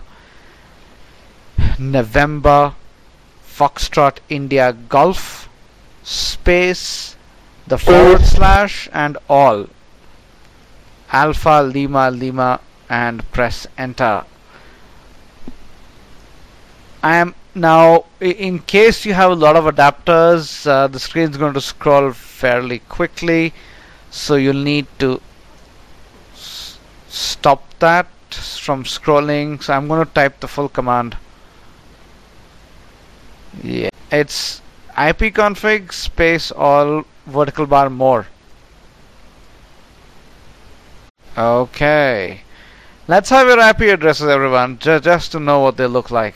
November, Foxtrot, India, Golf, space, the forward slash and all. Alpha, Lima, Lima, and press enter. I am now, in case you have a lot of adapters, uh, the screen is going to scroll fairly quickly, so you'll need to s stop that from scrolling. So I'm going to type the full command. Yeah, it's ipconfig space all vertical bar more. Okay, let's have your I P addresses, everyone, ju just to know what they look like.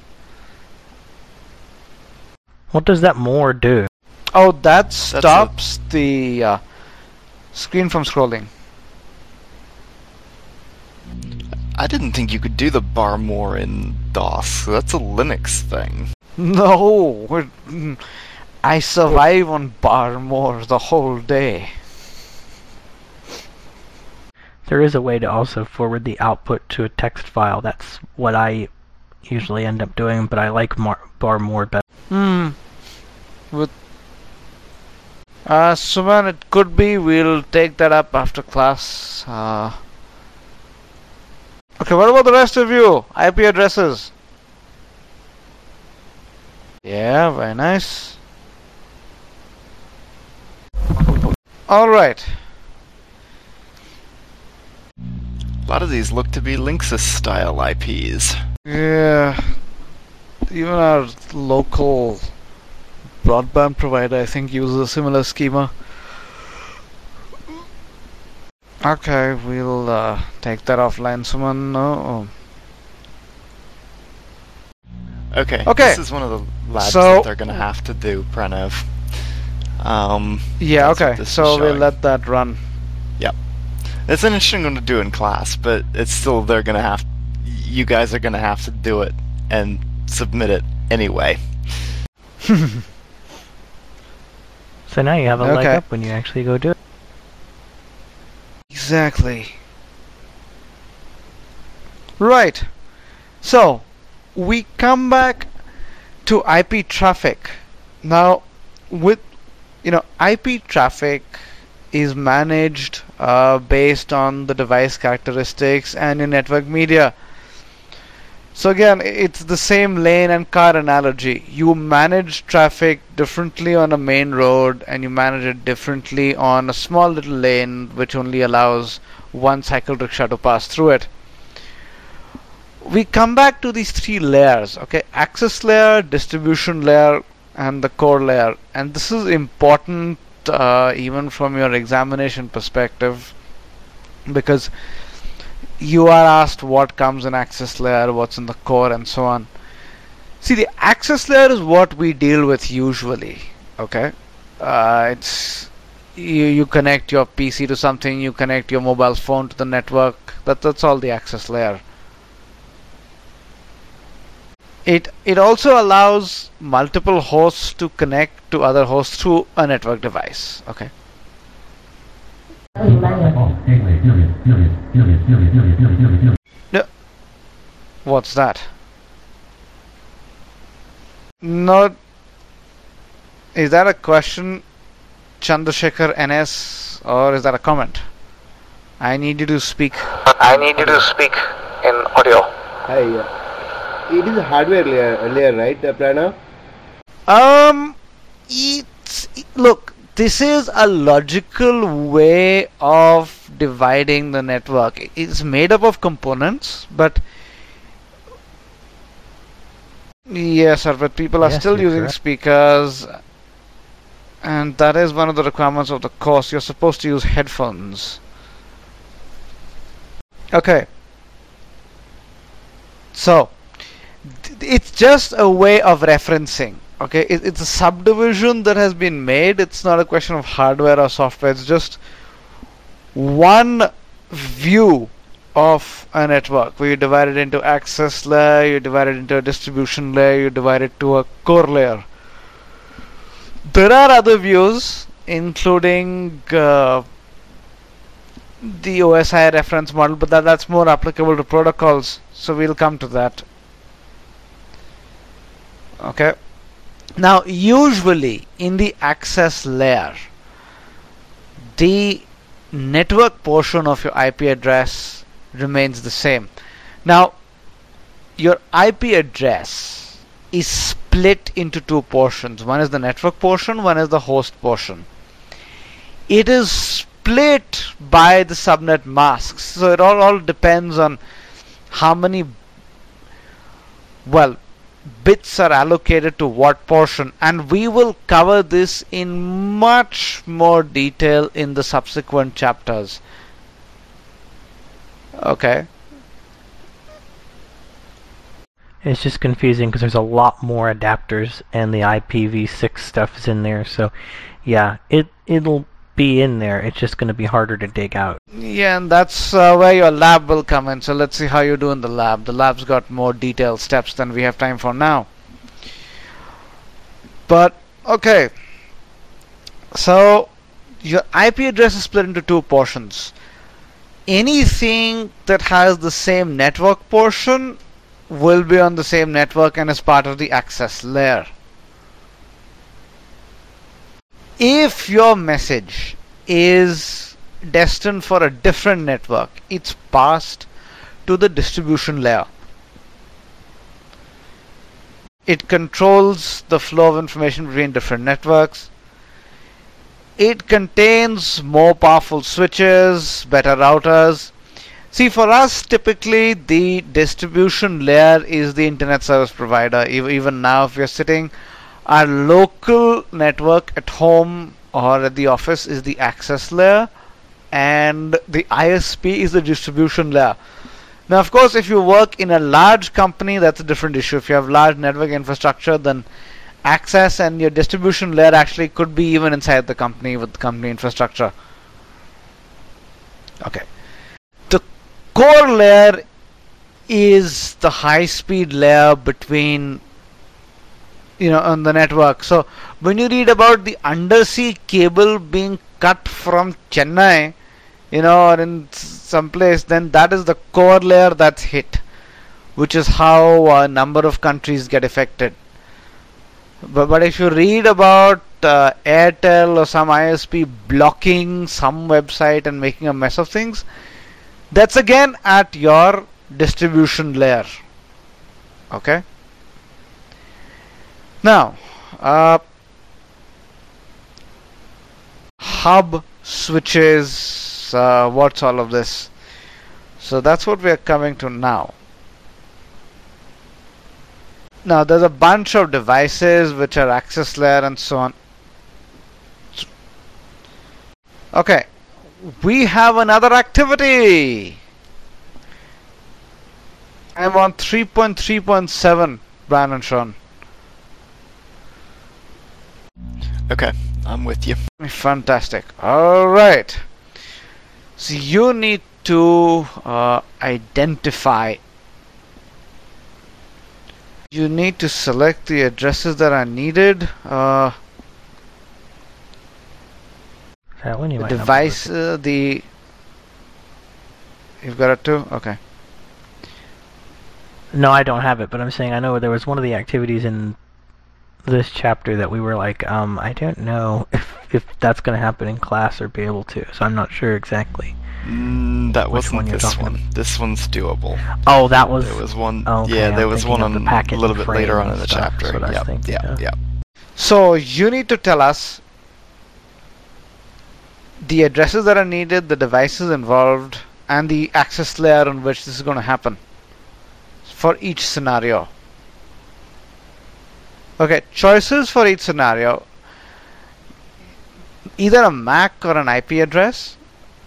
What does that more do? Oh, that stops the uh, screen from scrolling. I didn't think you could do the bar more in DOS. That's a Linux thing. No, we're, I survive on bar more the whole day. There is a way to also forward the output to a text file. That's what I usually end up doing, but I like mar bar more better. Hmm. With uh, Suman, it could be. We'll take that up after class. Uh, okay, what about the rest of you? I P addresses. Yeah, very nice. All right. A lot of these look to be Linksys style I Ps. Yeah. Even our local broadband provider, I think, uses a similar schema. Okay, we'll uh, take that offline. Someone know? Okay. Okay. This is one of the labs So- that they're going to have to do, Pranav. Um, Yeah, that's what okay. this is So we'll showing. let that run. Yep. It's an interesting one to do in class, but it's still they're gonna have. You guys are gonna have to do it and submit it anyway. So now you have a leg Okay. up when you actually go do it. Exactly. Right. So, we come back to I P traffic. Now, with, you know, I P traffic is managed uh, based on the device characteristics and your network media. So again, it's the same lane and car analogy. You manage traffic differently on a main road and you manage it differently on a small little lane which only allows one cycle rickshaw to pass through it. We come back to these three layers, okay? Access layer, distribution layer, and the core layer. And this is important uh, even from your examination perspective, because you are asked what comes in access layer, what's in the core, and so on. See, the access layer is what we deal with usually, okay? Uh, it's you, you connect your P C to something, you connect your mobile phone to the network. That, that's all the access layer. It, it also allows multiple hosts to connect to other hosts through a network device, okay? No. What's that? No. Is that a question, Chandrasekhar N S, or is that a comment? I need you to speak. I need you to speak in audio. Hi. Uh, it is a hardware layer, layer right, uh, Pranav? Um, it's look. This is a logical way of dividing the network. It's made up of components, but yes, sir, but people are Yes, still you're using correct. speakers, and that is one of the requirements of the course. You're supposed to use headphones. Okay. So, th- it's just a way of referencing. Okay, it, it's a subdivision that has been made. It's not a question of hardware or software. It's just one view of a network where you divide it into access layer, you divide it into a distribution layer, you divide it to a core layer. There are other views, including uh, the O S I reference model, but that, that's more applicable to protocols, so we'll come to that. Okay. Now, usually in the access layer, the network portion of your I P address remains the same. Now, your I P address is split into two portions. One is the network portion, one is the host portion. It is split by the subnet masks. So it all, all depends on how many, well, bits are allocated to what portion, and we will cover this in much more detail in the subsequent chapters. Okay. It's just confusing because there's a lot more adapters and the I P v six stuff is in there. So, yeah, it it'll be in there. It's just going to be harder to dig out. Yeah, and that's uh, where your lab will come in. So let's see how you do in the lab. The lab's got more detailed steps than we have time for now. But, okay. So, your I P address is split into two portions. anything that has the same network portion will be on the same network and is part of the access layer. If your message is destined for a different network, it's passed to the distribution layer. It controls the flow of information between different networks. It contains more powerful switches, better routers. See, for us, typically the distribution layer is the internet service provider. Even now, if you're sitting, our local network at home or at the office is the access layer, and the I S P is the distribution layer. Now, of course, if you work in a large company, that's a different issue. If you have large network infrastructure, then access and your distribution layer actually could be even inside the company with the company infrastructure. Okay. The core layer is the high-speed layer between, you know, on the network. So when you read about the undersea cable being cut from Chennai, you know, or in some place, then that is the core layer that's hit, which is how a number of countries get affected. But, but if you read about uh, Airtel or some I S P blocking some website and making a mess of things, that's again at your distribution layer. Okay? Now, uh, hub switches, uh, what's all of this? So that's what we are coming to now. Now there's a bunch of devices which are access layer and so on. Okay, we have another activity. I'm on three point three point seven, Brian and Sean. Okay, I'm with you. Fantastic. Alright. So you need to uh, identify. You need to select the addresses that are needed. Uh, that one you the might device, uh, the. You've got it too? Okay. No, I don't have it, but I'm saying I know there was one of the activities in this chapter that we were like, um, I don't know if if that's going to happen in class or be able to, so I'm not sure exactly. Mm, that Which wasn't one you're this talking one. about? This one's doable. Oh, that was. There was one. Oh, okay, yeah, I'm there was thinking one of the on, packet a little and bit later frame on in the stuff, chapter. that's what I was Yep, thinking yep, of. yep. So you need to tell us the addresses that are needed, the devices involved, and the access layer on which this is going to happen for each scenario. Okay, choices for each scenario. Either a M A C or an I P address,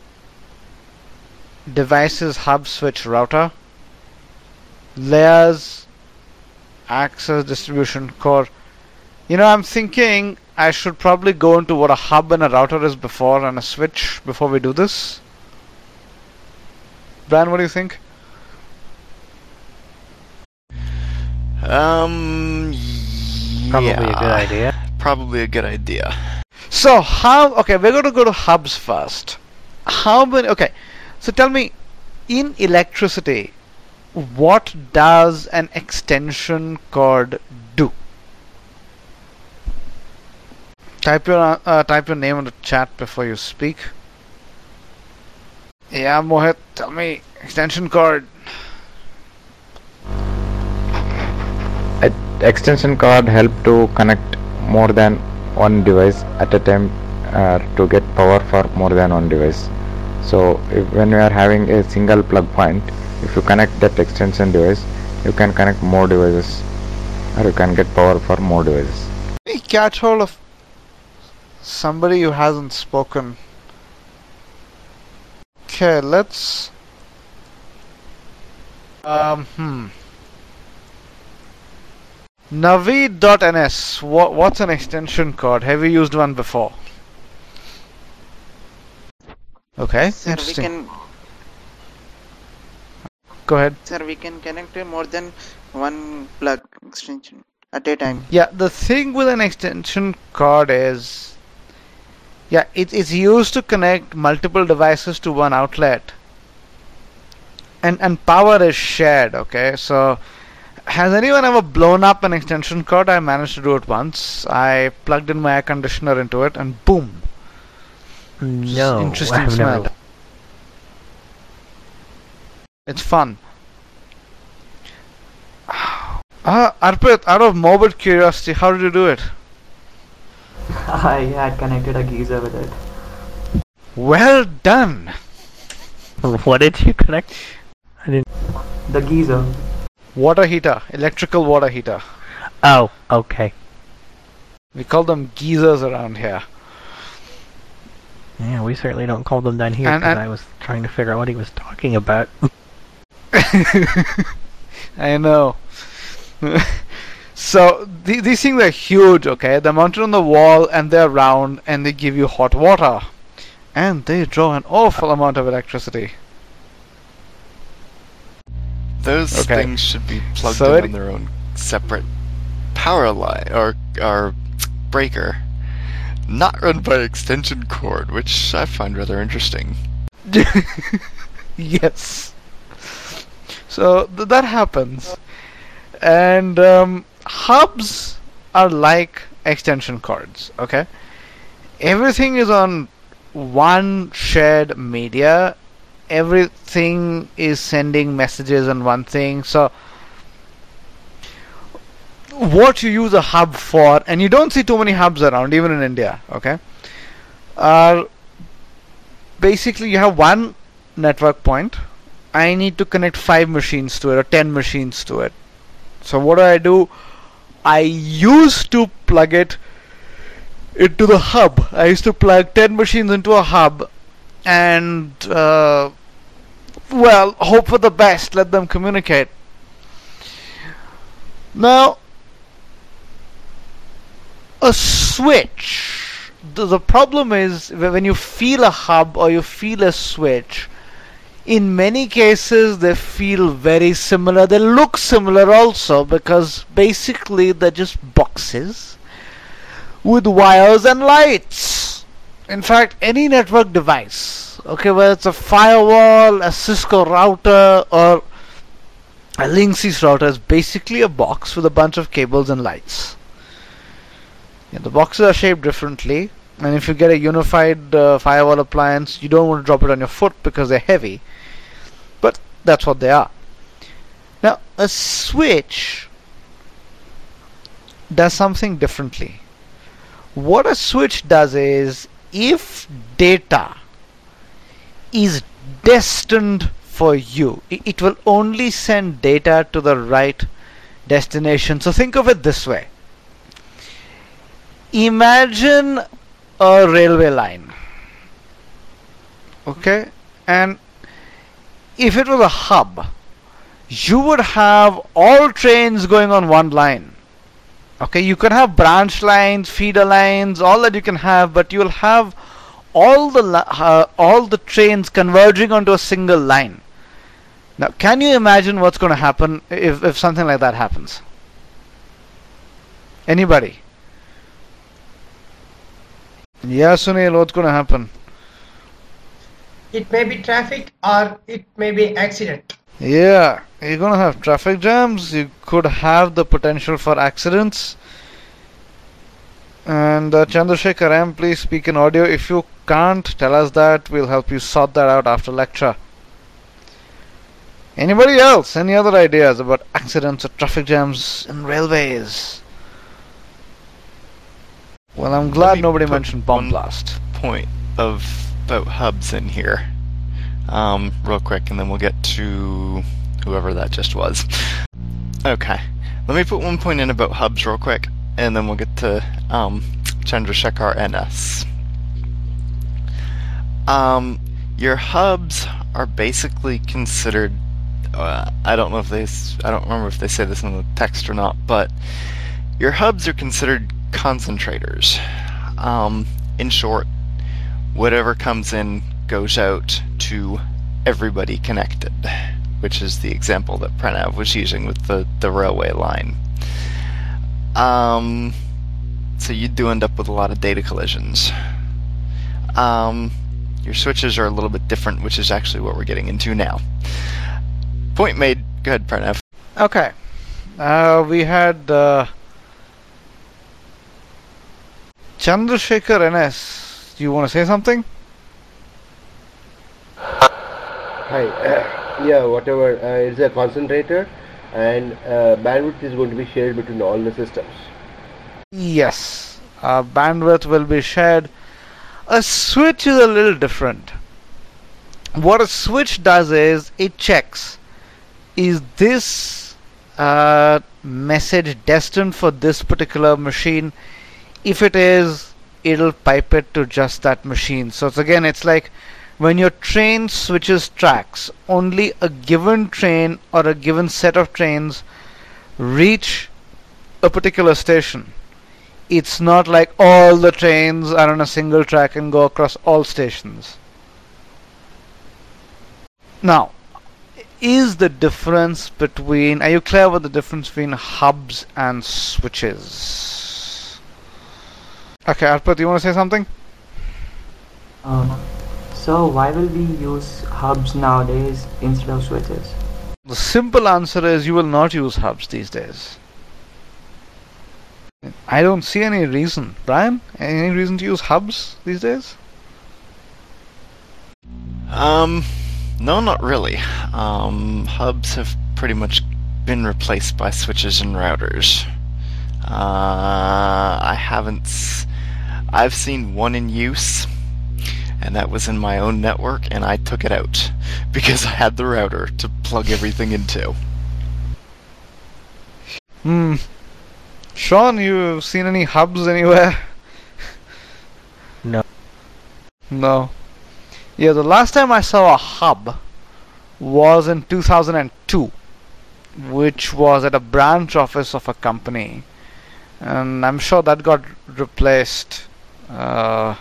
devices, hub, switch, router, layers, access, distribution, core. You know, I'm thinking I should probably go into what a hub and a router is before and a switch before we do this. Brian, what do you think? Um, Probably yeah, a good idea. Probably a good idea. So how, okay, we're going to go to hubs first. How many, okay, so tell me, in electricity, what does an extension cord do? Type your, uh, type your name in the chat before you speak. Yeah, Mohit, tell me, extension cord. A extension cord help to connect more than one device at a time uh, to get power for more than one device. So if when you are having a single plug point, if you connect that extension device, you can connect more devices, or you can get power for more devices. Let me catch hold of somebody who hasn't spoken. Okay, let's um hmm Naveed.ns, what, what's an extension cord? Have you used one before? Okay, Sir, we interesting. can, Go ahead. sir, we can connect to more than one plug extension at a time. Yeah, the thing with an extension cord is, yeah, it is used to connect multiple devices to one outlet. and and power is shared. Okay, so has anyone ever blown up an extension cord? I managed to do it once. I plugged in my air conditioner into it, and boom. No, interesting I've smell. never. It's fun. Ah, Arpit, out of morbid curiosity, how did you do it? I had connected a geyser with it. Well done. What did you connect? I didn't. The geyser. Water heater, electrical water heater. Oh, okay. We call them geysers around here. Yeah, we certainly don't call them down here And- because and- I was trying to figure out what he was talking about. I know. So th- these things are huge, okay? They're mounted on the wall and they're round and they give you hot water. And they draw an awful amount of electricity. Those Okay. things should be plugged So in it- on their own separate power line or or breaker, not run by extension cord, which I find rather interesting. Yes. So th- that happens. And um, hubs are like extension cords, okay? Everything is on one shared media. Everything is sending messages on one thing. So what you use a hub for, and you don't see too many hubs around, even in India, okay? Are basically you have one network point. I need to connect five machines to it or ten machines to it. So what do I do? I used to plug it into the hub. I used to plug ten machines into a hub and uh, well, hope for the best, let them communicate. Now a switch, the, the problem is when you feel a hub or you feel a switch, in many cases they feel very similar. They look similar also because basically they're just boxes with wires and lights. In fact, any network device, okay, whether it's a firewall, a Cisco router, or a Linksys router, is basically a box with a bunch of cables and lights. Yeah, the boxes are shaped differently, and if you get a unified uh, firewall appliance, you don't want to drop it on your foot because they're heavy. But that's what they are. Now, a switch does something differently. What a switch does is, if data is destined for you, it, it will only send data to the right destination. So think of it this way. Imagine a railway line. Okay? And if it was a hub, you would have all trains going on one line. Okay, you can have branch lines, feeder lines, all that you can have, but you'll have all the li- uh, all the trains converging onto a single line. Now, can you imagine what's going to happen if, if something like that happens? Anybody? Yeah, Sunil, what's going to happen? It may be traffic or it may be accident. Yeah, you're gonna have traffic jams, you could have the potential for accidents. And uh, Chandrasekhar M, please speak in audio. If you can't tell us that, we'll help you sort that out after lecture. Anybody else? Any other ideas about accidents or traffic jams in railways? Well, I'm glad me nobody put mentioned bomb one blast. Point of about hubs in here, um, real quick, and then we'll get to whoever that just was. Okay, let me put one point in about hubs real quick, and then we'll get to um, Chandrasekhar N S. Um, your hubs are basically considered. Uh, I don't know if they. s- I don't remember if they say this in the text or not, but your hubs are considered concentrators. Um, in short, whatever comes in goes out to everybody connected, which is the example that Pranav was using with the, the railway line. Um, so you do end up with a lot of data collisions. Um, your switches are a little bit different, which is actually what we're getting into now. Point made. Go ahead, Pranav. Okay. Uh, we had uh, Chandrasekhar N S. Do you want to say something? Hi. Uh, yeah, whatever. Uh, it's a concentrator, and uh, bandwidth is going to be shared between all the systems. Yes. Uh, bandwidth will be shared. A switch is a little different. What a switch does is it checks, is this uh, message destined for this particular machine? If it is, it'll pipe it to just that machine. So it's again, it's like when your train switches tracks, only a given train or a given set of trains reach a particular station. It's not like all the trains are on a single track and go across all stations. Now, is the difference between, are you clear with the difference between hubs and switches? Okay, Arpit, you want to say something? Um, so why will we use hubs nowadays instead of switches? The simple answer is you will not use hubs these days. I don't see any reason. Brian, any reason to use hubs these days? Um, no, not really. Um, hubs have pretty much been replaced by switches and routers. Uh, I haven't... S- I've seen one in use, and that was in my own network, and I took it out because I had the router to plug everything into. Hmm. Sean, you seen any hubs anywhere? No. No. Yeah, the last time I saw a hub was in two thousand two, which was at a branch office of a company. And I'm sure that got replaced. Uh,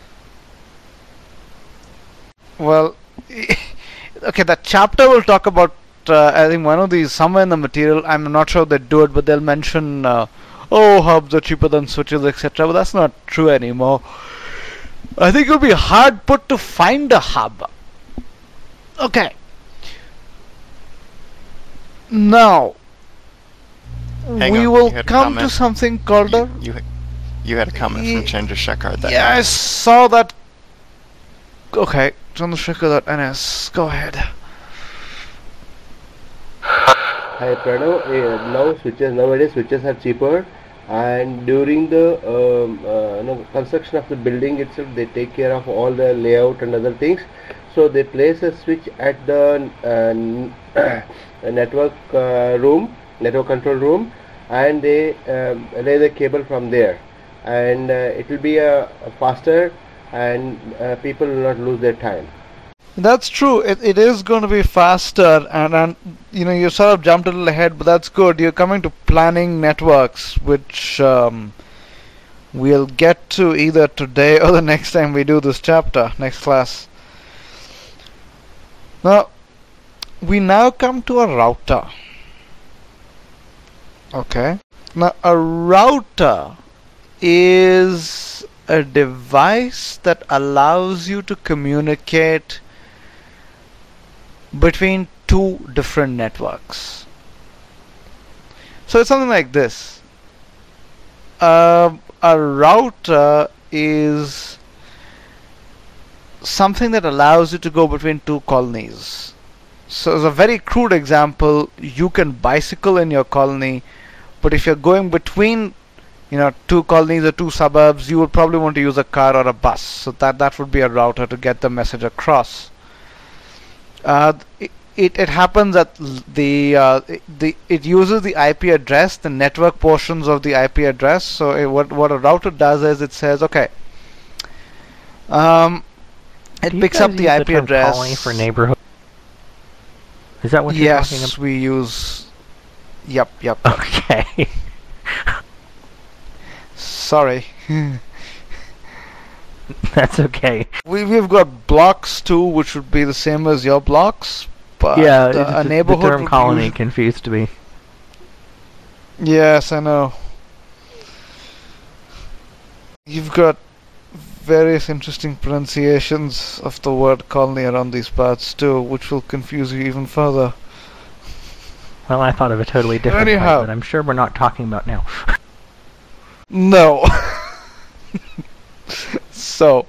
well, okay, that chapter will talk about, uh, I think one of these, somewhere in the material, I'm not sure they do it, but they'll mention, uh, oh, hubs are cheaper than switches, et cetera. But that's not true anymore. I think it'll be hard put to find a hub. Okay. Now, Hang we on, will you had a come to comment? something called a... You, you, you had a comment Ye- from Chandrasekhar that Yeah, I saw that. Okay, Chandrasekhar.ns. Go ahead. Hi Pranav, uh, now switches nowadays switches are cheaper, and during the um, uh, you know, construction of the building itself, they take care of all the layout and other things. So they place a switch at the uh, network uh, room, network control room, and they um, lay the cable from there, and uh, it will be a, a faster, and uh, people will not lose their time. That's true. It, it is going to be faster, and, and you know, you sort of jumped a little ahead, but that's good. You're coming to planning networks, which um, we'll get to either today or the next time we do this chapter, next class. Now, we now come to a router. Okay. Now, a router is a device that allows you to communicate between two different networks. So it's something like this. Uh, a router is something that allows you to go between two colonies. So as a very crude example, you can bicycle in your colony, but if you're going between, you know, two colonies or two suburbs, you would probably want to use a car or a bus. So that that would be a router to get the message across. Uh, it, it it happens that the uh, the it uses the I P address, the network portions of the I P address. So it, what what a router does is it says, okay, um, it Do you picks guys up the use I P term address. colony for neighborhood? Is that what you're Yes, talking about? we use. Yep, yep. Okay. Sorry. That's okay. We we've got blocks too, which would be the same as your blocks, but yeah, uh, it's a just neighborhood the term would colony usu- confused me. Yes, I know. You've got various interesting pronunciations of the word colony around these parts too, which will confuse you even further. Well, I thought of a totally different Anyhow. point that I'm sure we're not talking about now. No. So,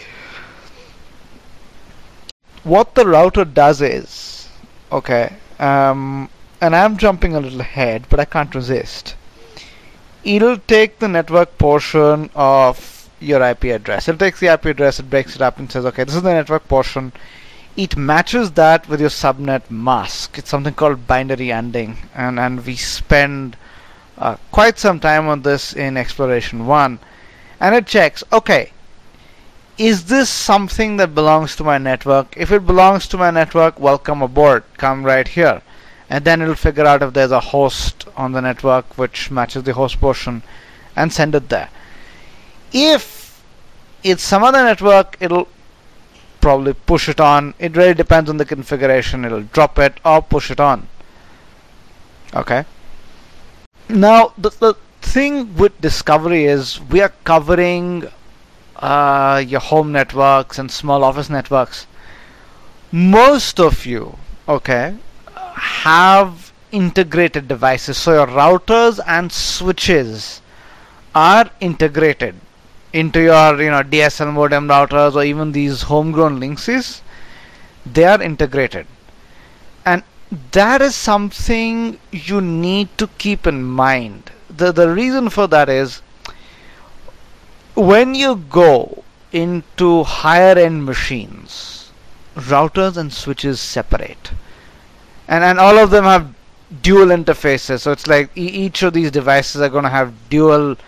what the router does is, okay, um, and I'm jumping a little ahead, but I can't resist. It'll take the network portion of your I P address. It takes the I P address, it breaks it up and says, okay, this is the network portion. It matches that with your subnet mask. It's something called binary ANDing, and, and we spend uh, quite some time on this in Exploration one. And it checks, okay, is this something that belongs to my network? If it belongs to my network, welcome aboard, come right here. And then it'll figure out if there's a host on the network which matches the host portion and send it there. If it's some other network, it'll probably push it on. It really depends on the configuration. It'll drop it or push it on. Okay. Now, the, the thing with Discovery is we are covering uh, your home networks and small office networks. Most of you, okay, have integrated devices. So your routers and switches are integrated into your, you know, D S L modem routers or even these homegrown Linksys. They are integrated. And that is something you need to keep in mind. The, the reason for that is when you go into higher end machines, routers and switches separate. And, and all of them have dual interfaces. So it's like e each of these devices are going to have dual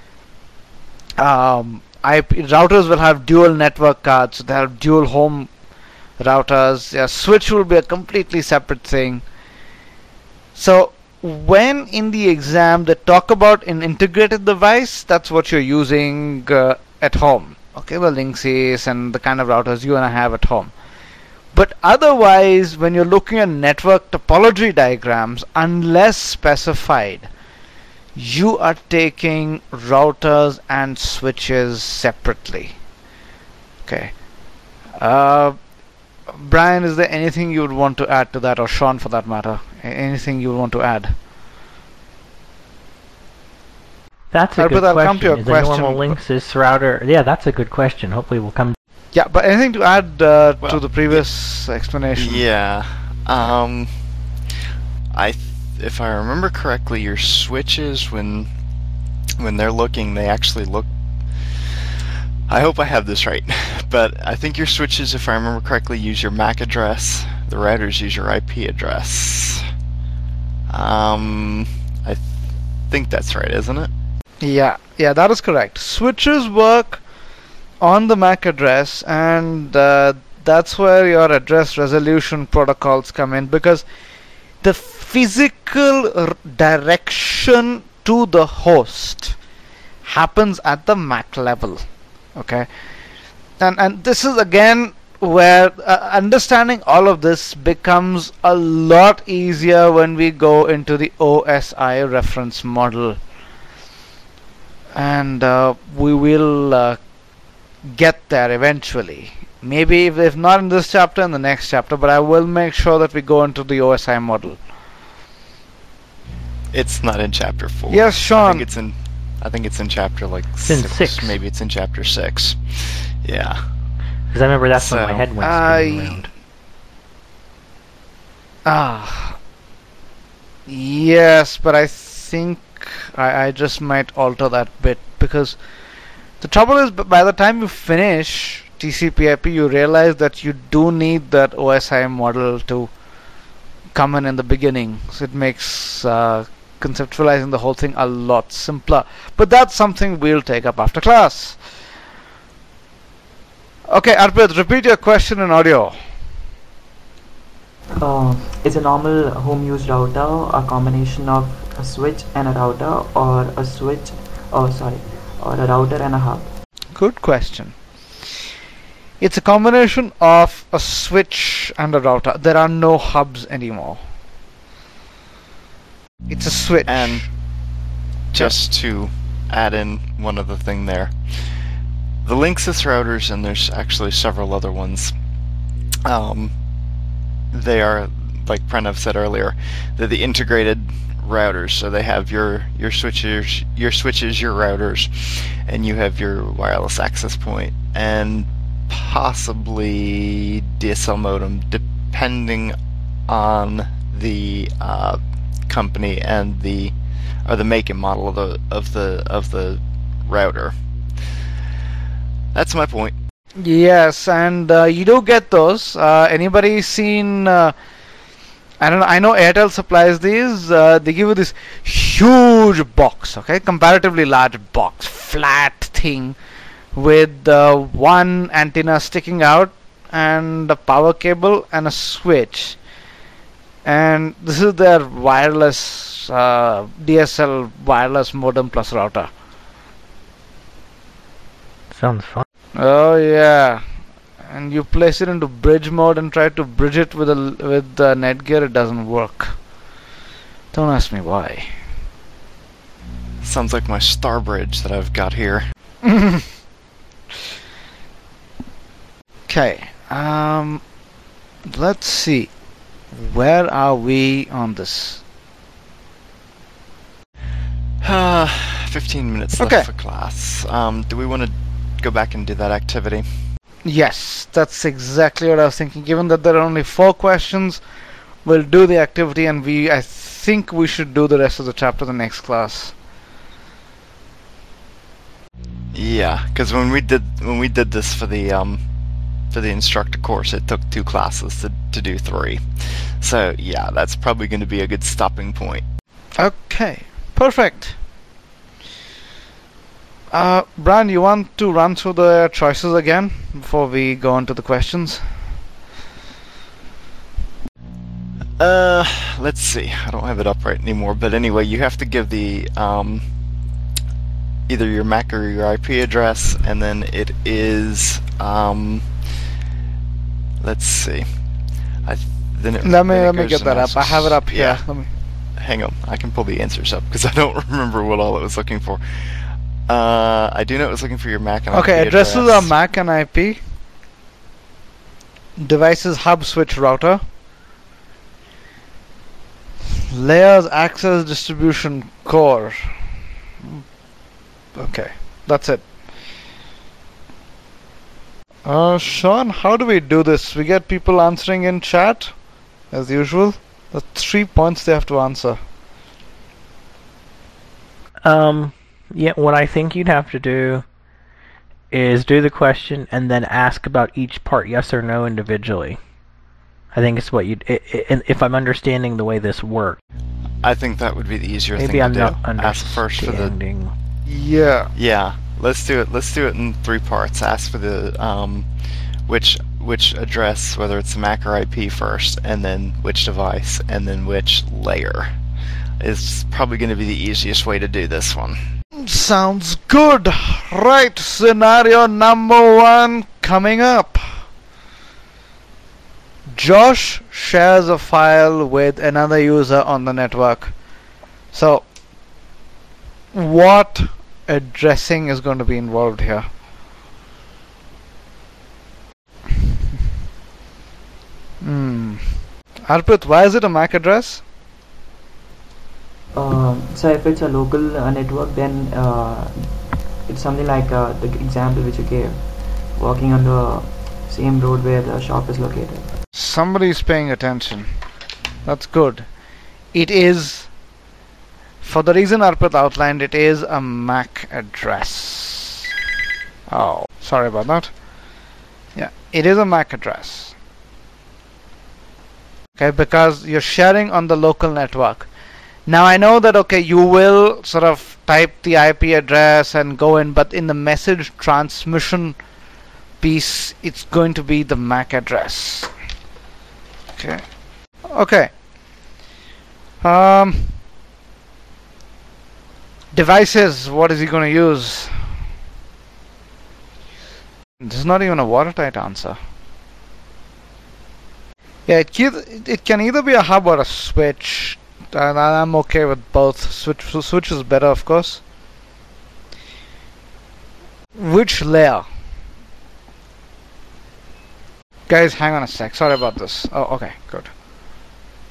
um, I P. Routers will have dual network cards. So they have dual home routers. Yeah, switch will be a completely separate thing. So when in the exam they talk about an integrated device, that's what you're using uh, at home. Okay, well, Linksys and the kind of routers you and I have at home. But otherwise, when you're looking at network topology diagrams, unless specified, you are taking routers and switches separately. Okay. Uh, Brian, is there anything you would want to add to that, or Sean for that matter? A- anything you would want to add? That's a I'll- good but I'll question. come to your Is question. a normal Linksys router? Yeah, that's a good question. Hopefully we'll come. Yeah, but anything to add uh, Well, to the previous explanation? Yeah. Um, I, th- if I remember correctly, your switches when when they're looking, they actually look. I hope I have this right, but I think your switches, if I remember correctly, use your M A C address. The routers use your I P address. Um, I th- think that's right, isn't it? Yeah, yeah, that is correct. Switches work on the M A C address, and uh, that's where your address resolution protocols come in, because the physical r- direction to the host happens at the M A C level. Okay, and and this is again where uh, understanding all of this becomes a lot easier when we go into the O S I reference model, and uh, we will uh, get there eventually. Maybe if, if not in this chapter, in the next chapter, but I will make sure that we go into the O S I model. It's not in chapter four. Yes, I Sean. think it's in. I think it's in chapter like It's in six. six. Maybe it's in chapter six. Yeah. Because I remember that's when my So, head went spinning I around. ah yes, but I think I, I just might alter that bit, because the trouble is b- by the time you finish T C P I P, you realize that you do need that O S I model to come in in the beginning. So it makes uh, conceptualizing the whole thing a lot simpler. But that's something we'll take up after class. Okay, Arpit, repeat your question in audio. Uh, is a normal home use router a combination of a switch and a router, or a switch, oh sorry, or a router and a hub? Good question. It's a combination of a switch and a router. There are no hubs anymore. It's a switch. And just to add in one other thing there, the Linksys routers, and there's actually several other ones, um, they are like Pranav said earlier, they're the integrated routers. So they have your your switches, your switches, your routers, and you have your wireless access point, and possibly D S L modem, depending on the uh, company and the or the make and model of the of the of the router. That's my point. Yes, and uh, you do get those. Uh, anybody seen? Uh, I don't know. I know Airtel supplies these. Uh, they give you this huge box, okay, comparatively large box, flat thing, with uh, one antenna sticking out, and a power cable and a switch. And this is their wireless uh, D S L wireless modem plus router. Sounds fun. Oh yeah, and you place it into bridge mode and try to bridge it with a with the Netgear. It doesn't work. Don't ask me why. Sounds like my star bridge that I've got here. Okay. Um. Let's see. Where are we on this? Uh, fifteen minutes left Okay. for class. Um, do we want to go back and do that activity? Yes, that's exactly what I was thinking. Given that there are only four questions, we'll do the activity, and we I think we should do the rest of the chapter the next class. Yeah, because when we did when we did this for the um for the instructor course, it took two classes to to do three. So yeah, that's probably going to be a good stopping point. Okay, perfect. Uh, Brian, you want to run through the choices again before we go on to the questions? Uh, let's see. I don't have it up right anymore, but anyway, you have to give the um either your M A C or your I P address, and then it is um. Let's see. I th then it, Let me then it let me goes get and that up. asks- I have it up here. Yeah. Let me. Hang on. I can pull the answers up because I don't remember what all it was looking for. Uh, I do know it was looking for your M A C and Okay, I P addresses address. are M A C and I P. Devices hub switch router. Layers access distribution core. Okay, that's it. Uh, Sean, how do we do this? We get people answering in chat, as usual. The three points they have to answer. Um, yeah, what I think you'd have to do is do the question and then ask about each part yes or no individually. I think it's what you'd, i i if I'm understanding the way this works. I think that would be the easier Maybe thing I'm to not do. Ask first for the understanding. Yeah. Yeah, let's do it. Let's do it in three parts. Ask for the um, which which address, whether it's M A C or I P first, and then which device, and then which layer. Is probably going to be the easiest way to do this one. Sounds good. Right, scenario number one coming up. Josh shares a file with another user on the network. So, what addressing is going to be involved here? Hmm. Arpit, why is it a M A C address? Um, so if it's a local uh, network, then uh, it's something like uh, the example which you gave, walking on the same road where the shop is located. Somebody's paying attention. That's good. It is, for the reason Arpit outlined, it is a M A C address. Oh, sorry about that. Yeah, it is a M A C address. Okay, because you're sharing on the local network. Now I know that, okay, you will sort of type the I P address and go in, but in the message transmission piece, it's going to be the M A C address. Okay. Okay. Um, devices, what is he going to use? This is not even a watertight answer. Yeah, it, can- it can either be a hub or a switch. And I'm okay with both. Switch, switch is better, of course. Which layer? Guys, hang on a sec. Sorry about this. Oh, okay, good.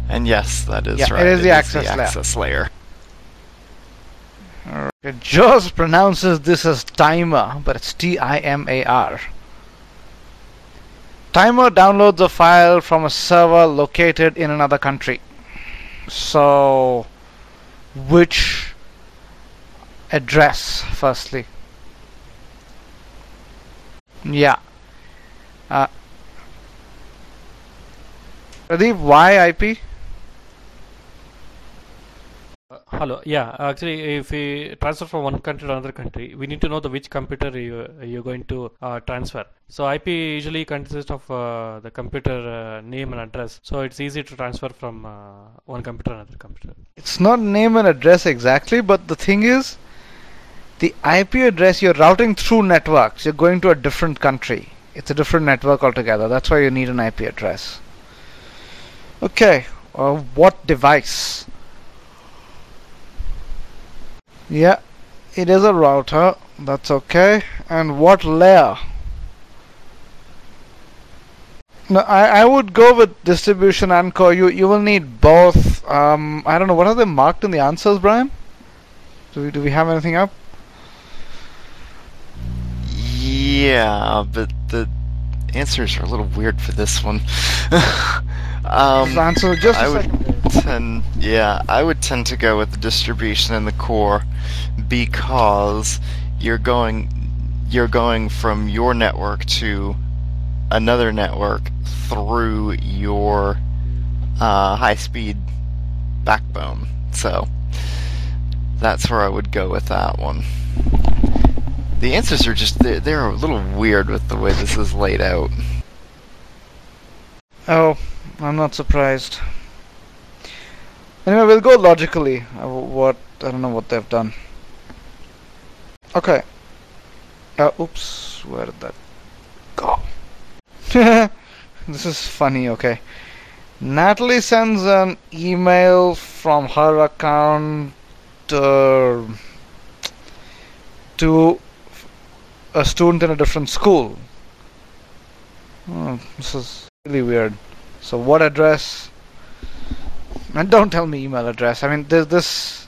And yes, that is Yeah, right. it is the access the layer. access layer. Alright. Joss pronounces this as timer, but it's T I M A R. Timer downloads a file from a server located in another country. So, which address, firstly? Yeah. Uh, Pradeep, why I P? Uh, hello. Yeah. Actually, if we transfer from one country to another country, we need to know the which computer you you're going to uh, transfer. So I P usually consists of uh, the computer uh, name and address. So it's easy to transfer from uh, one computer to another computer. It's not name and address exactly, but the thing is, the I P address, you're routing through networks. You're going to a different country. It's a different network altogether. That's why you need an I P address. Okay. Uh, what device? Yeah, it is a router. That's okay. And what layer? No, I, I would go with distribution and core. You you will need both. Um, I don't know. What are they marked in the answers, Brian? Do we do we have anything up? Yeah, but the answers are a little weird for this one. um, Just answer just a I would second. tend, yeah, I would tend to go with the distribution and the core because you're going you're going from your network to another network through your uh, high-speed backbone. So that's where I would go with that one. The answers are just, they're, they're a little weird with the way this is laid out. Oh, I'm not surprised. Anyway, we'll go logically. Uh, what I don't know what they've done. Okay. Uh, oops, where did that go? This is funny. Okay. Natalie sends an email from her account uh, to a student in a different school. Oh, this is really weird. So what address? And don't tell me email address. I mean, there's this.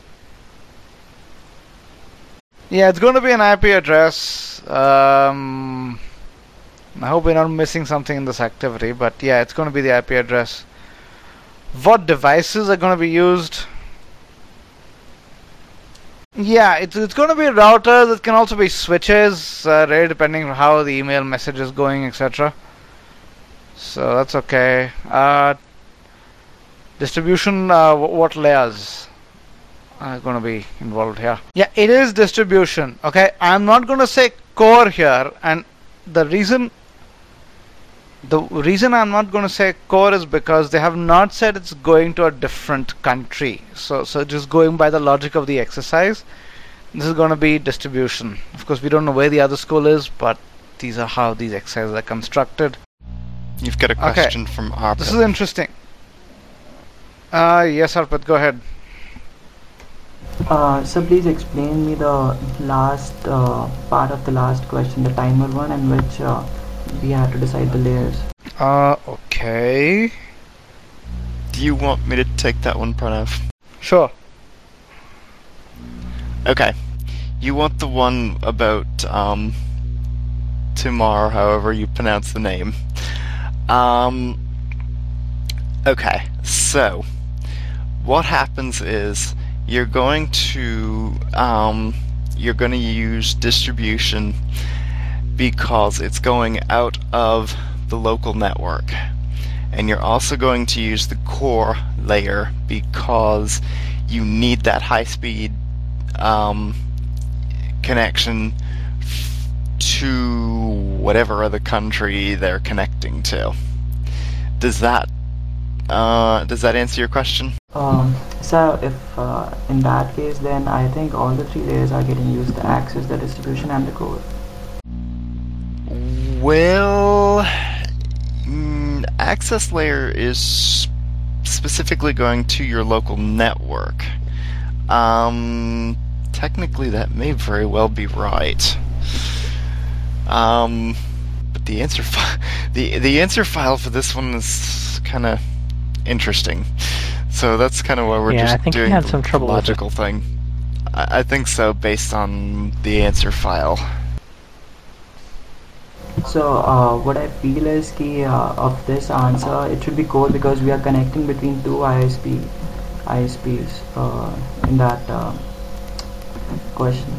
Yeah, it's going to be an I P address. Um, I hope we're not missing something in this activity, but yeah, it's going to be the I P address. What devices are going to be used? Yeah, it's it's going to be routers. It can also be switches, uh, really depending on how the email message is going, et cetera. So that's okay. Uh, distribution. Uh, what layers are going to be involved here? Yeah, it is distribution. Okay, I'm not going to say core here, and the reason. The reason I'm not going to say core is because they have not said it's going to a different country. So, so just going by the logic of the exercise, this is going to be distribution. Of course, we don't know where the other school is, but these are how these exercises are constructed. You've got a question okay. from Arpit. This is interesting. Uh, yes, Arpit, go ahead. Uh, so please explain me the last uh, part of the last question, the timer one, and which uh, we have to decide the layers. Uh, okay. Do you want me to take that one, Pranav? Sure. Okay. You want the one about, um, Tumar, however you pronounce the name. Um, okay, so, what happens is, you're going to, um, you're going to use distribution because it's going out of the local network. And you're also going to use the core layer because you need that high-speed um, connection f- to whatever other country they're connecting to. Does that uh, does that answer your question? Um, so if uh, in that case, then I think all the three layers are getting used: the access, the distribution, and the core. Well, mm, access layer is specifically going to your local network. Um, technically, that may very well be right. Um, but the answer fi- the the answer file for this one is kind of interesting. So that's kind of why we're Yeah, I just think he doing had the some trouble with it. logical thing. I, I think so, based on the answer file. So uh, what I feel is key uh, of this answer, it should be core because we are connecting between two I S P, I S Ps uh, in that uh, question.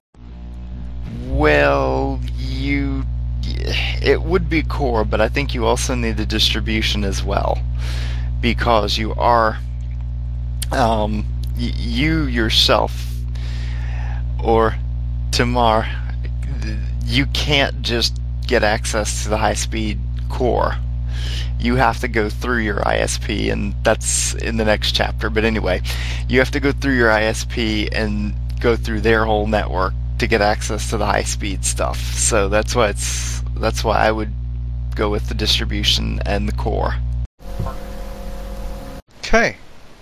Well, you... it would be core, but I think you also need the distribution as well. Because you are... Um, y- you yourself, or Tamar, you can't just get access to the high-speed core. You have to go through your I S P, and that's in the next chapter. But anyway, you have to go through your I S P and go through their whole network to get access to the high-speed stuff. So that's why it's that's why I would go with the distribution and the core. Okay.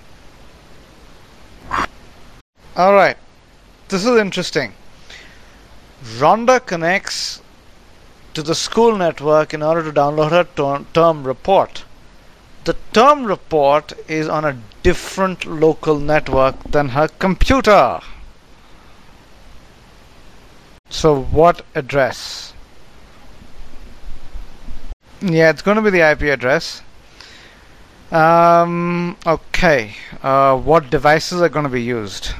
All right. This is interesting. Rhonda connects to the school network in order to download her ter- term report. The term report is on a different local network than her computer. So what address? Yeah, it's going to be the I P address. Um, okay. Uh, what devices are going to be used?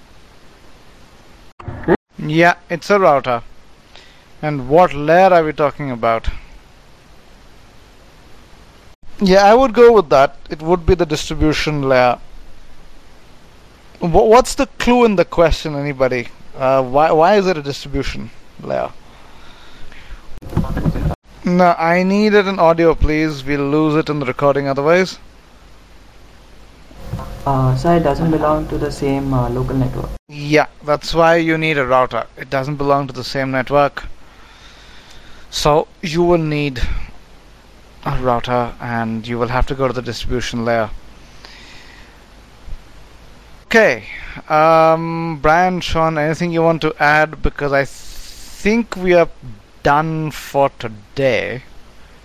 Yeah, it's a router. And what layer are we talking about? Yeah, I would go with that. It would be the distribution layer. Wh- What's the clue in the question, anybody? Uh, why, why is it a distribution layer? No, I needed an audio, please. We'll lose it in the recording otherwise. Uh, so it doesn't belong to the same uh, local network. Yeah, that's why you need a router. It doesn't belong to the same network. So you will need a router and you will have to go to the distribution layer. Okay. Um, Brian, Sean, anything you want to add? Because I think we are done for today.